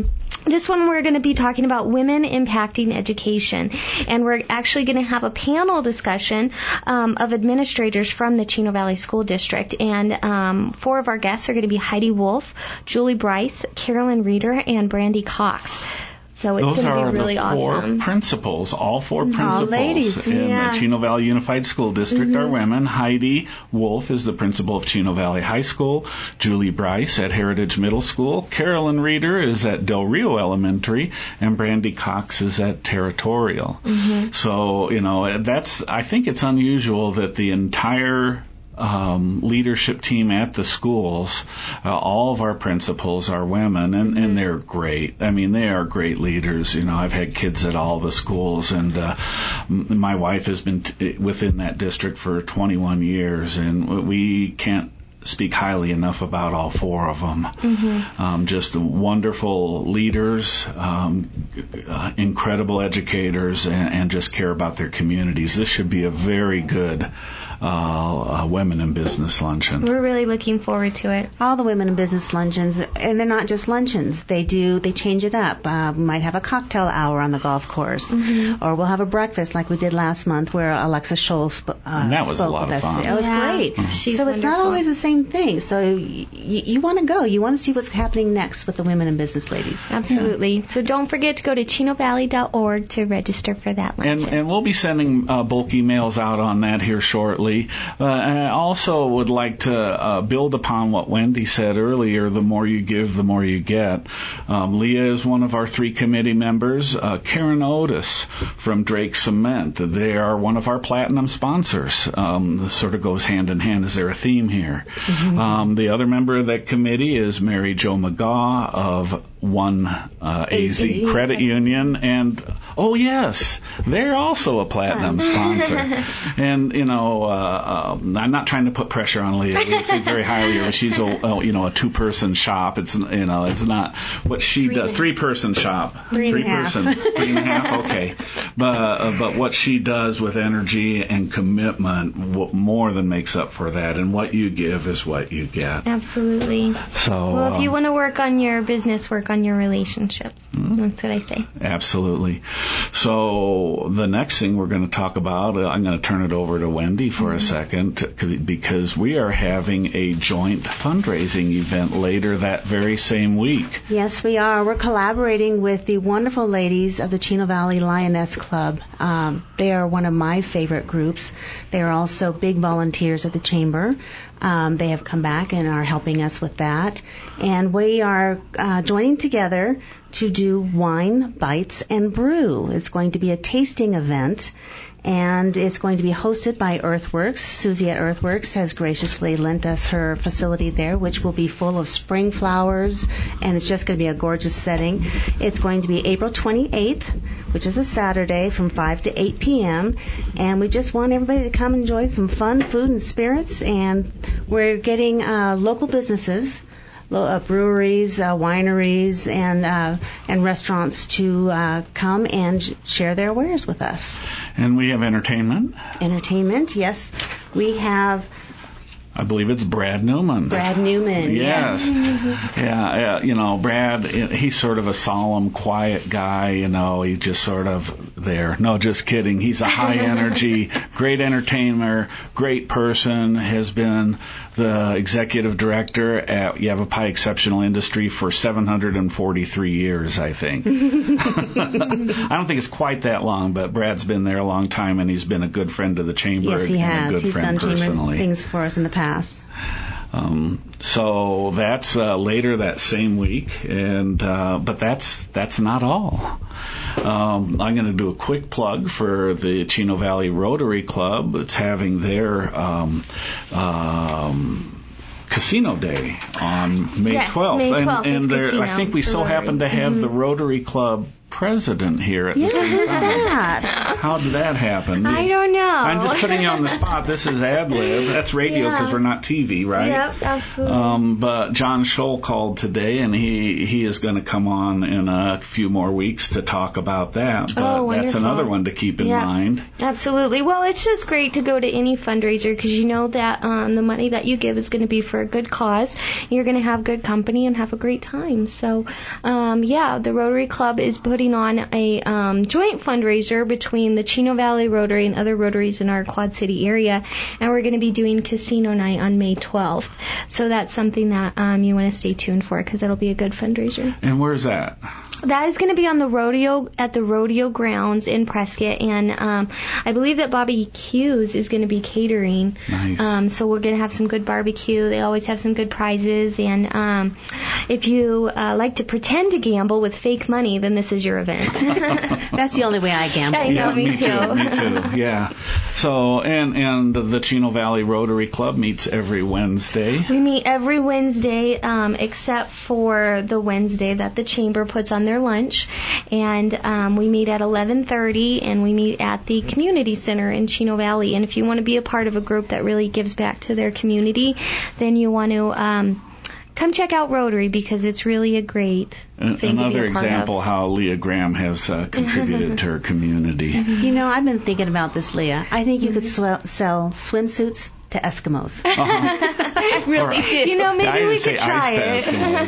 This one we're going to be talking about women impacting education, and we're actually going to have a panel discussion um, of administrators from the Chino Valley School District, and um, four of our guests are going to be Heidi Wolf, Julie Bryce, Carolyn Reeder, and Brandy Cox. So it's Those going to are be really the four awesome. principals, all four principals all ladies. in Yeah. the Chino Valley Unified School District Mm-hmm. are women. Heidi Wolf is the principal of Chino Valley High School. Julie Bryce at Heritage Middle School. Carolyn Reeder is at Del Rio Elementary, and Brandy Cox is at Territorial. Mm-hmm. So, you know, that's, I think it's unusual that the entire Um, leadership team at the schools, uh, all of our principals are women, and, Mm-hmm. and they're great. I mean, they are great leaders. You know, I've had kids at all the schools, and uh, m- my wife has been t- within that district for twenty-one years, and we can't speak highly enough about all four of them. Mm-hmm. Um, just wonderful leaders, um, uh, incredible educators, and, and just care about their communities. This should be a very good uh, uh, women in business luncheon. We're really looking forward to it. All the women in business luncheons, and they're not just luncheons. They do, they change it up. Uh, we might have a cocktail hour on the golf course, Mm-hmm. or we'll have a breakfast like we did last month where Alexa Scholl sp- uh, And that was a spoke lot with of us. fun. It was Yeah. great. Mhm. She's so it's not wonderful. always the same thing. So y- y- you want to go. You want to see what's happening next with the women in business ladies. Absolutely. So don't forget to go to chino valley dot org to register for that And, luncheon. and we'll be sending uh, bulk emails out on that here shortly. Uh, and I also would like to uh, build upon what Wendy said earlier, the more you give, the more you get. Um, Leah is one of our three committee members. Uh, Karen Otis from Drake Cement. They are one of our platinum sponsors. Um, this sort of goes hand in hand. Is there a theme here? Mm-hmm. Um, the other member of that committee is Mary Jo McGaw of One uh, A Z Credit Union, and oh yes, they're also a platinum sponsor. And you know, uh, um, I'm not trying to put pressure on Leah. We think very highly of her. She's a uh, you know a two person shop. It's you know it's not what she Three does. and- Three person shop. Three and a half. person. Three and a half. Okay, but uh, but what she does with energy and commitment what more than makes up for that. And what you give is what you get. Absolutely. So Well, if you uh, want to work on your business, work on your relationships. Mm-hmm. That's what I say. Absolutely. So the next thing we're going to talk about, uh, I'm going to turn it over to Wendy for Mm-hmm. a second to, because we are having a joint fundraising event later that very same week. Yes, we are. We're collaborating with the wonderful ladies of the Chino Valley Lioness Club. Um, they are one of my favorite groups. They are also big volunteers at the Chamber. Um, they have come back and are helping us with that. And we are uh, joining together to do Wine, Bites, and Brew. It's going to be a tasting event. And it's going to be hosted by Earthworks. Susie at Earthworks has graciously lent us her facility there, which will be full of spring flowers, and it's just going to be a gorgeous setting. It's going to be April twenty-eighth, which is a Saturday, from five to eight p.m., and we just want everybody to come enjoy some fun food and spirits, and we're getting uh, local businesses, Uh, breweries, uh, wineries, and uh, and restaurants to uh, come and j- share their wares with us. And we have entertainment. Entertainment, yes. We have I believe it's Brad Newman. Brad Newman. Yes. Yeah, uh, you know, Brad, he's sort of a solemn, quiet guy, you know, he's just sort of there. No, just kidding. He's a high energy, great entertainer, great person, has been the executive director at Yavapai Exceptional Industry for seven hundred forty-three years, I think. I don't think it's quite that long, but Brad's been there a long time, and he's been a good friend to the chamber. Yes, he and has. a good He's friend done chamber personally. things for us in the past. Um, so that's uh, later that same week, and uh, but that's that's not all. Um, I'm going to do a quick plug for the Chino Valley Rotary Club. It's having their um, um, Casino Day on May Yes, twelfth, May and, twelfth is and there, Casino I think we for so Rotary. happen to have Mhm. the Rotary Club president here at yeah, the same who's time. that? How did that happen? I don't know. I'm just putting you on the spot. This is ad lib. That's radio because Yeah. we're not T V, right? Yep, absolutely. Um, but John Scholl called today, and he he is going to come on in a few more weeks to talk about that. But Oh, that's wonderful. another one to keep in Yeah. mind. Absolutely. Well, it's just great to go to any fundraiser because you know that um, the money that you give is going to be for a good cause. You're going to have good company and have a great time. So, um, yeah, the Rotary Club is putting on a um, joint fundraiser between the Chino Valley Rotary and other Rotaries in our Quad City area, and we're going to be doing Casino Night on May twelfth. So that's something that um, you want to stay tuned for because that'll be a good fundraiser. And where's that? That is going to be on the rodeo at the rodeo grounds in Prescott, and um, I believe that Bobby Q's is going to be catering. Nice. Um, so we're going to have some good barbecue. They always have some good prizes, and um, if you uh, like to pretend to gamble with fake money, then this is your event. That's the only way I gamble. I know, yeah, me, me too. Me too. Yeah. So and and the Chino Valley Rotary Club meets every Wednesday. We meet every Wednesday, um, except for the Wednesday that the chamber puts on their lunch, and um, we meet at eleven thirty, and we meet at the community center in Chino Valley. And if you want to be a part of a group that really gives back to their community, then you want to um, come check out Rotary because it's really a great An- thing to be Another a part example of. how Leah Graham has uh, contributed to her community. You know, I've been thinking about this, Leah. I think you could sw- sell swimsuits to Eskimos. I really Or- do. You know, maybe I didn't we say could try ice it. Eskimos,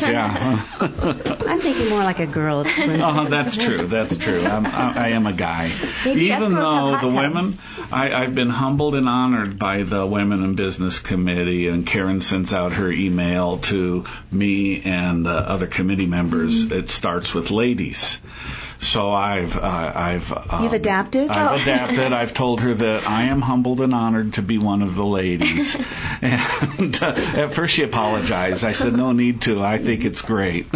yeah. I'm thinking more like a girl at swimsuit. Uh, that's true. That's true. I'm, I, I am a guy. Maybe Even Eskimos though have hot the tubs. women, I, I've been humbled and honored by the Women in Business Committee, and Karen sends out her email to me and uh, other committee members. Mm-hmm. It starts with ladies. So I've, uh, I've, um, You've adapted? I've Oh. adapted. I've told her that I am humbled and honored to be one of the ladies. And uh, at first she apologized. I said, no need to. I think it's great.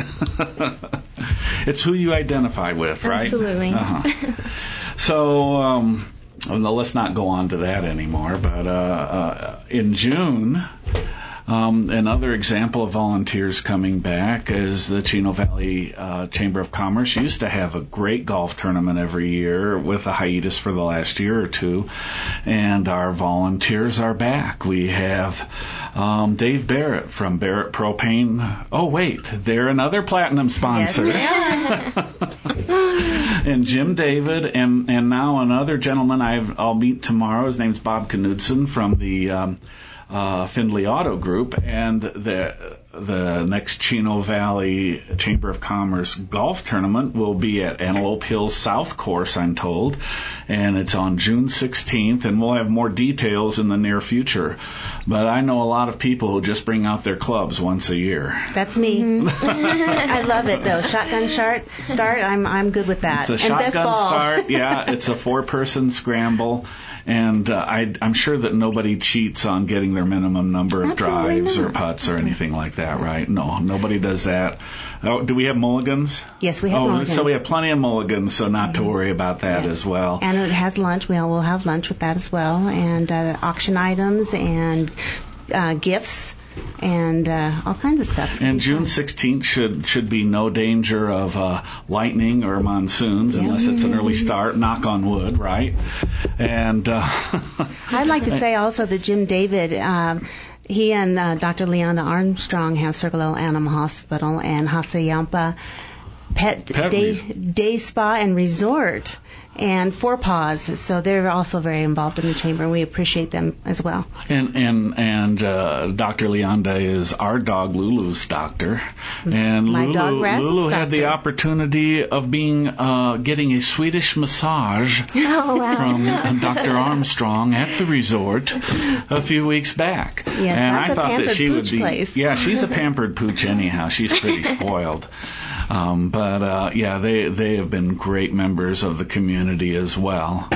It's who you identify with, right? Absolutely. Uh-huh. So, um, well, let's not go on to that anymore. But uh, uh, in June, um, another example of volunteers coming back is the Chino Valley uh, Chamber of Commerce used to have a great golf tournament every year with a hiatus for the last year or two, and our volunteers are back. We have um, Dave Barrett from Barrett Propane. Oh, wait, they're another platinum sponsor. And Jim David, and and now another gentleman I've, I'll meet tomorrow. His name's Bob Knudsen from the um, uh, Findlay Auto Group, and the the next Chino Valley Chamber of Commerce golf tournament will be at Antelope Hills South Course, I'm told, and it's on June sixteenth, and we'll have more details in the near future. But I know a lot of people who just bring out their clubs once a year. That's me. I love it though. Shotgun start, start. I'm I'm good with that. It's a and best shotgun ball. start. Yeah, it's a four-person scramble, and uh, I, I'm sure that nobody cheats on getting their minimum number of Absolutely drives or not. putts or anything like that, right? No, nobody does that. Oh, do we have mulligans? Yes, we have oh, mulligans. so we have plenty of mulligans, so not to worry about that as well. And it has lunch. We all will have lunch with that as well, and uh, auction items and uh, gifts and uh, all kinds of stuff. And June sixteenth should should be no danger of uh, lightning or monsoons unless it's an early start. Knock on wood, right? And uh, I'd like to say also that Jim David, um, he and uh, Doctor Leona Armstrong have Circle L Animal Hospital and Hasayampa Pet, Pet Day, Re- Day Spa and Resort and Four Paws. So they're also very involved in the chamber, and we appreciate them as well. And and and uh, Doctor Leonda is our dog Lulu's doctor, and My Lulu, dog Razzle's Lulu had the doctor. opportunity of being uh, getting a Swedish massage Oh, wow. from Doctor Armstrong at the resort a few weeks back. Yes, and that's I a thought that pampered she would pooch be. place. Yeah, she's a pampered pooch anyhow. She's pretty spoiled. Um, but uh, yeah, they they have been great members of the community as well.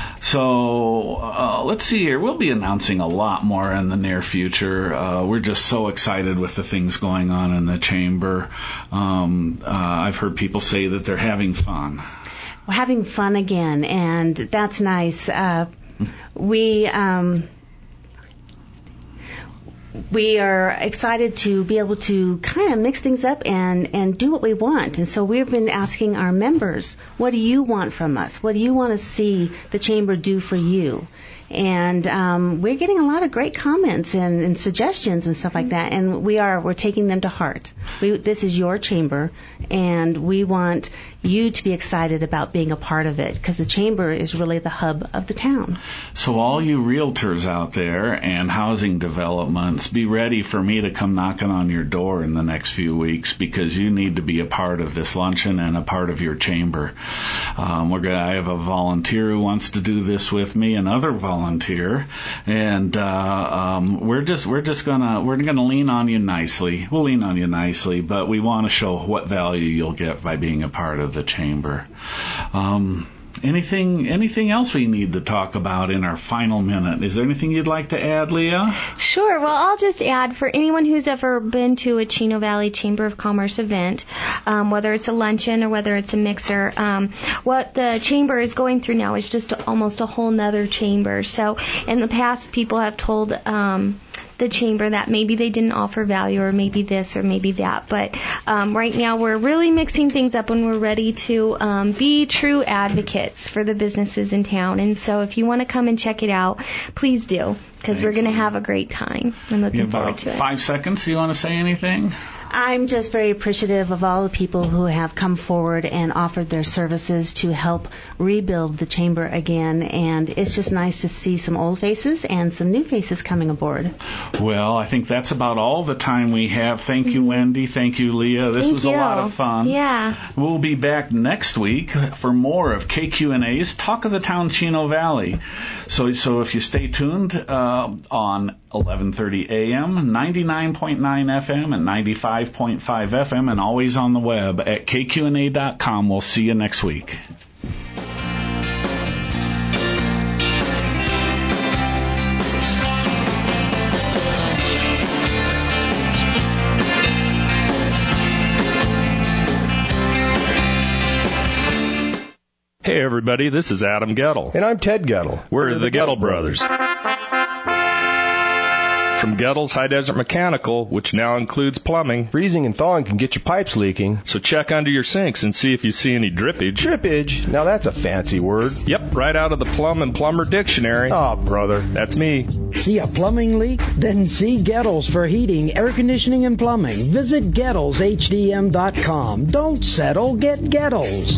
So uh, let's see here. We'll be announcing a lot more in the near future. Uh, we're just so excited with the things going on in the chamber. Um, uh, I've heard people say that they're having fun. We're having fun again, and that's nice. Uh, we um, we are excited to be able to kind of mix things up and, and do what we want. And so we've been asking our members, what do you want from us? What do you want to see the Chamber do for you? And um, we're getting a lot of great comments and, and suggestions and stuff like that, and we are we're taking them to heart. We, this is your chamber, and we want you to be excited about being a part of it, because the chamber is really the hub of the town. So all you realtors out there and housing developments, be ready for me to come knocking on your door in the next few weeks, because you need to be a part of this luncheon and a part of your chamber. Um, we're gonna, I have a volunteer who wants to do this with me, another volunteer, and uh, um, we're just we're just gonna we're gonna lean on you nicely. We'll lean on you nicely, but we want to show what value you'll get by being a part of the chamber. Um, Anything anything else we need to talk about in our final minute? Is there anything you'd like to add, Leah? Sure. Well, I'll just add, for anyone who's ever been to a Chino Valley Chamber of Commerce event, um, whether it's a luncheon or whether it's a mixer, um, what the chamber is going through now is just almost a whole nother chamber. So in the past, people have told um, the chamber that maybe they didn't offer value, or maybe this or maybe that, but um, right now we're really mixing things up, and we're ready to um, be true advocates for the businesses in town. And so if you want to come and check it out, please do, because we're going to have a great time. I'm looking forward to it. Five seconds. Do you want to say anything? I'm just very appreciative of all the people who have come forward and offered their services to help rebuild the chamber again, and it's just nice to see some old faces and some new faces coming aboard. Well, I think that's about all the time we have. Thank you, Wendy. Thank you, Leah. This Thank was you. a lot of fun. Yeah. We'll be back next week for more of K Q and A's Talk of the Town Chino Valley. So, so if you stay tuned uh, on eleven thirty a.m., ninety-nine point nine F M, and ninety-five point five F M, and always on the web at K Q N A dot com. We'll see you next week. Hey everybody, this is Adam Gettle. And I'm Ted Gettle. We're, We're the, the Gettle, Gettle Brothers. Brothers. From Gettle's High Desert Mechanical, which now includes plumbing. Freezing and thawing can get your pipes leaking. So check under your sinks and see if you see any drippage. Drippage? Now that's a fancy word. Yep, right out of the Plum and Plumber Dictionary. Oh, brother. That's me. See a plumbing leak? Then see Gettles for heating, air conditioning, and plumbing. Visit Gettles H D M dot com. Don't settle, get Gettles.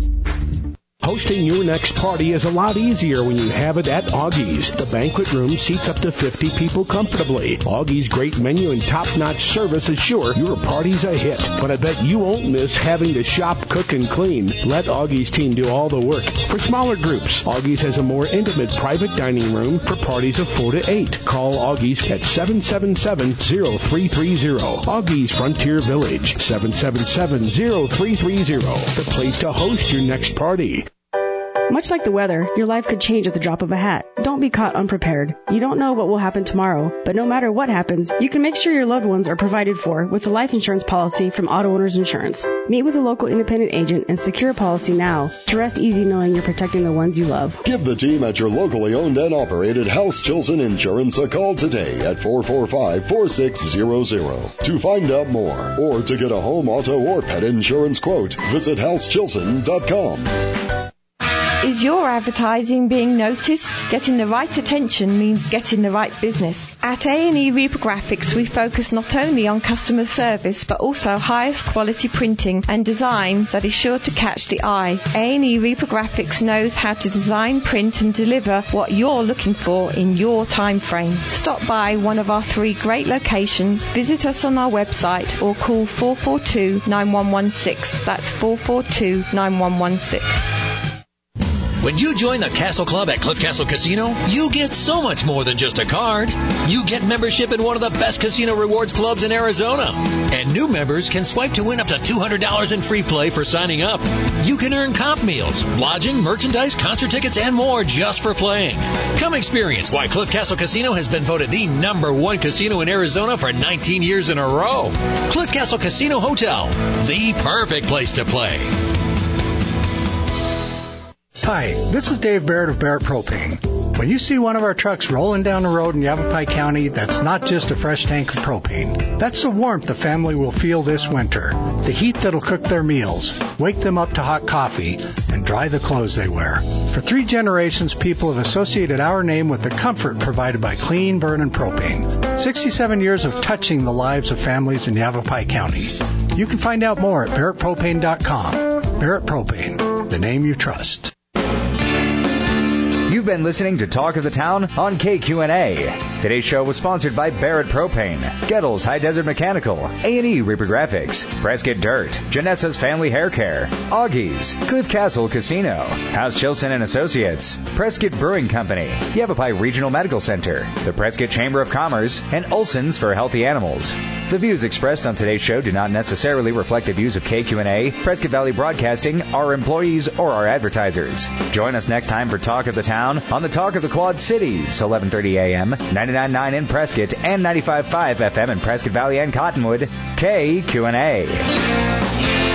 Hosting your next party is a lot easier when you have it at Augie's. The banquet room seats up to fifty people comfortably. Augie's great menu and top-notch service assure your party's a hit. But I bet you won't miss having to shop, cook, and clean. Let Augie's team do all the work. For smaller groups, Augie's has a more intimate private dining room for parties of four to eight. Call Augie's at seven seven seven, zero three three zero. Augie's Frontier Village, seven seven seven, zero three three zero. The place to host your next party. Much like the weather, your life could change at the drop of a hat. Don't be caught unprepared. You don't know what will happen tomorrow, but no matter what happens, you can make sure your loved ones are provided for with a life insurance policy from Auto Owners Insurance. Meet with a local independent agent and secure a policy now to rest easy knowing you're protecting the ones you love. Give the team at your locally owned and operated House Chilson Insurance a call today at four four five, four six zero zero. To find out more or to get a home, auto, or pet insurance quote, visit house chilson dot com. Is your advertising being noticed? Getting the right attention means getting the right business. At A and E Reprographics, we focus not only on customer service, but also highest quality printing and design that is sure to catch the eye. A and E Reprographics knows how to design, print, and deliver what you're looking for in your time frame. Stop by one of our three great locations, visit us on our website, or call four four two, nine one one six. That's four four two, nine one one six. When you join the Castle Club at Cliff Castle Casino, you get so much more than just a card. You get membership in one of the best casino rewards clubs in Arizona. And new members can swipe to win up to two hundred dollars in free play for signing up. You can earn comp meals, lodging, merchandise, concert tickets, and more just for playing. Come experience why Cliff Castle Casino has been voted the number one casino in Arizona for nineteen years in a row. Cliff Castle Casino Hotel, the perfect place to play. Hi, this is Dave Barrett of Barrett Propane. When you see one of our trucks rolling down the road in Yavapai County, that's not just a fresh tank of propane. That's the warmth the family will feel this winter. The heat that'll cook their meals, wake them up to hot coffee, and dry the clothes they wear. For three generations, people have associated our name with the comfort provided by clean burning propane. sixty-seven years of touching the lives of families in Yavapai County. You can find out more at barrett propane dot com. Barrett Propane, the name you trust. You've been listening to Talk of the Town on K Q N A. Today's show was sponsored by Barrett Propane, Gettles High Desert Mechanical, A and E Reaper Graphics, Prescott Dirt, Janessa's Family Hair Care, Augie's, Cliff Castle Casino, House Chilson and Associates, Prescott Brewing Company, Yavapai Regional Medical Center, the Prescott Chamber of Commerce, and Olson's for Healthy Animals. The views expressed on today's show do not necessarily reflect the views of K Q N A, Prescott Valley Broadcasting, our employees, or our advertisers. Join us next time for Talk of the Town on the Talk of the Quad Cities, eleven thirty a.m., ninety-nine point nine in Prescott, and ninety-five point five F M in Prescott Valley and Cottonwood, K Q N A.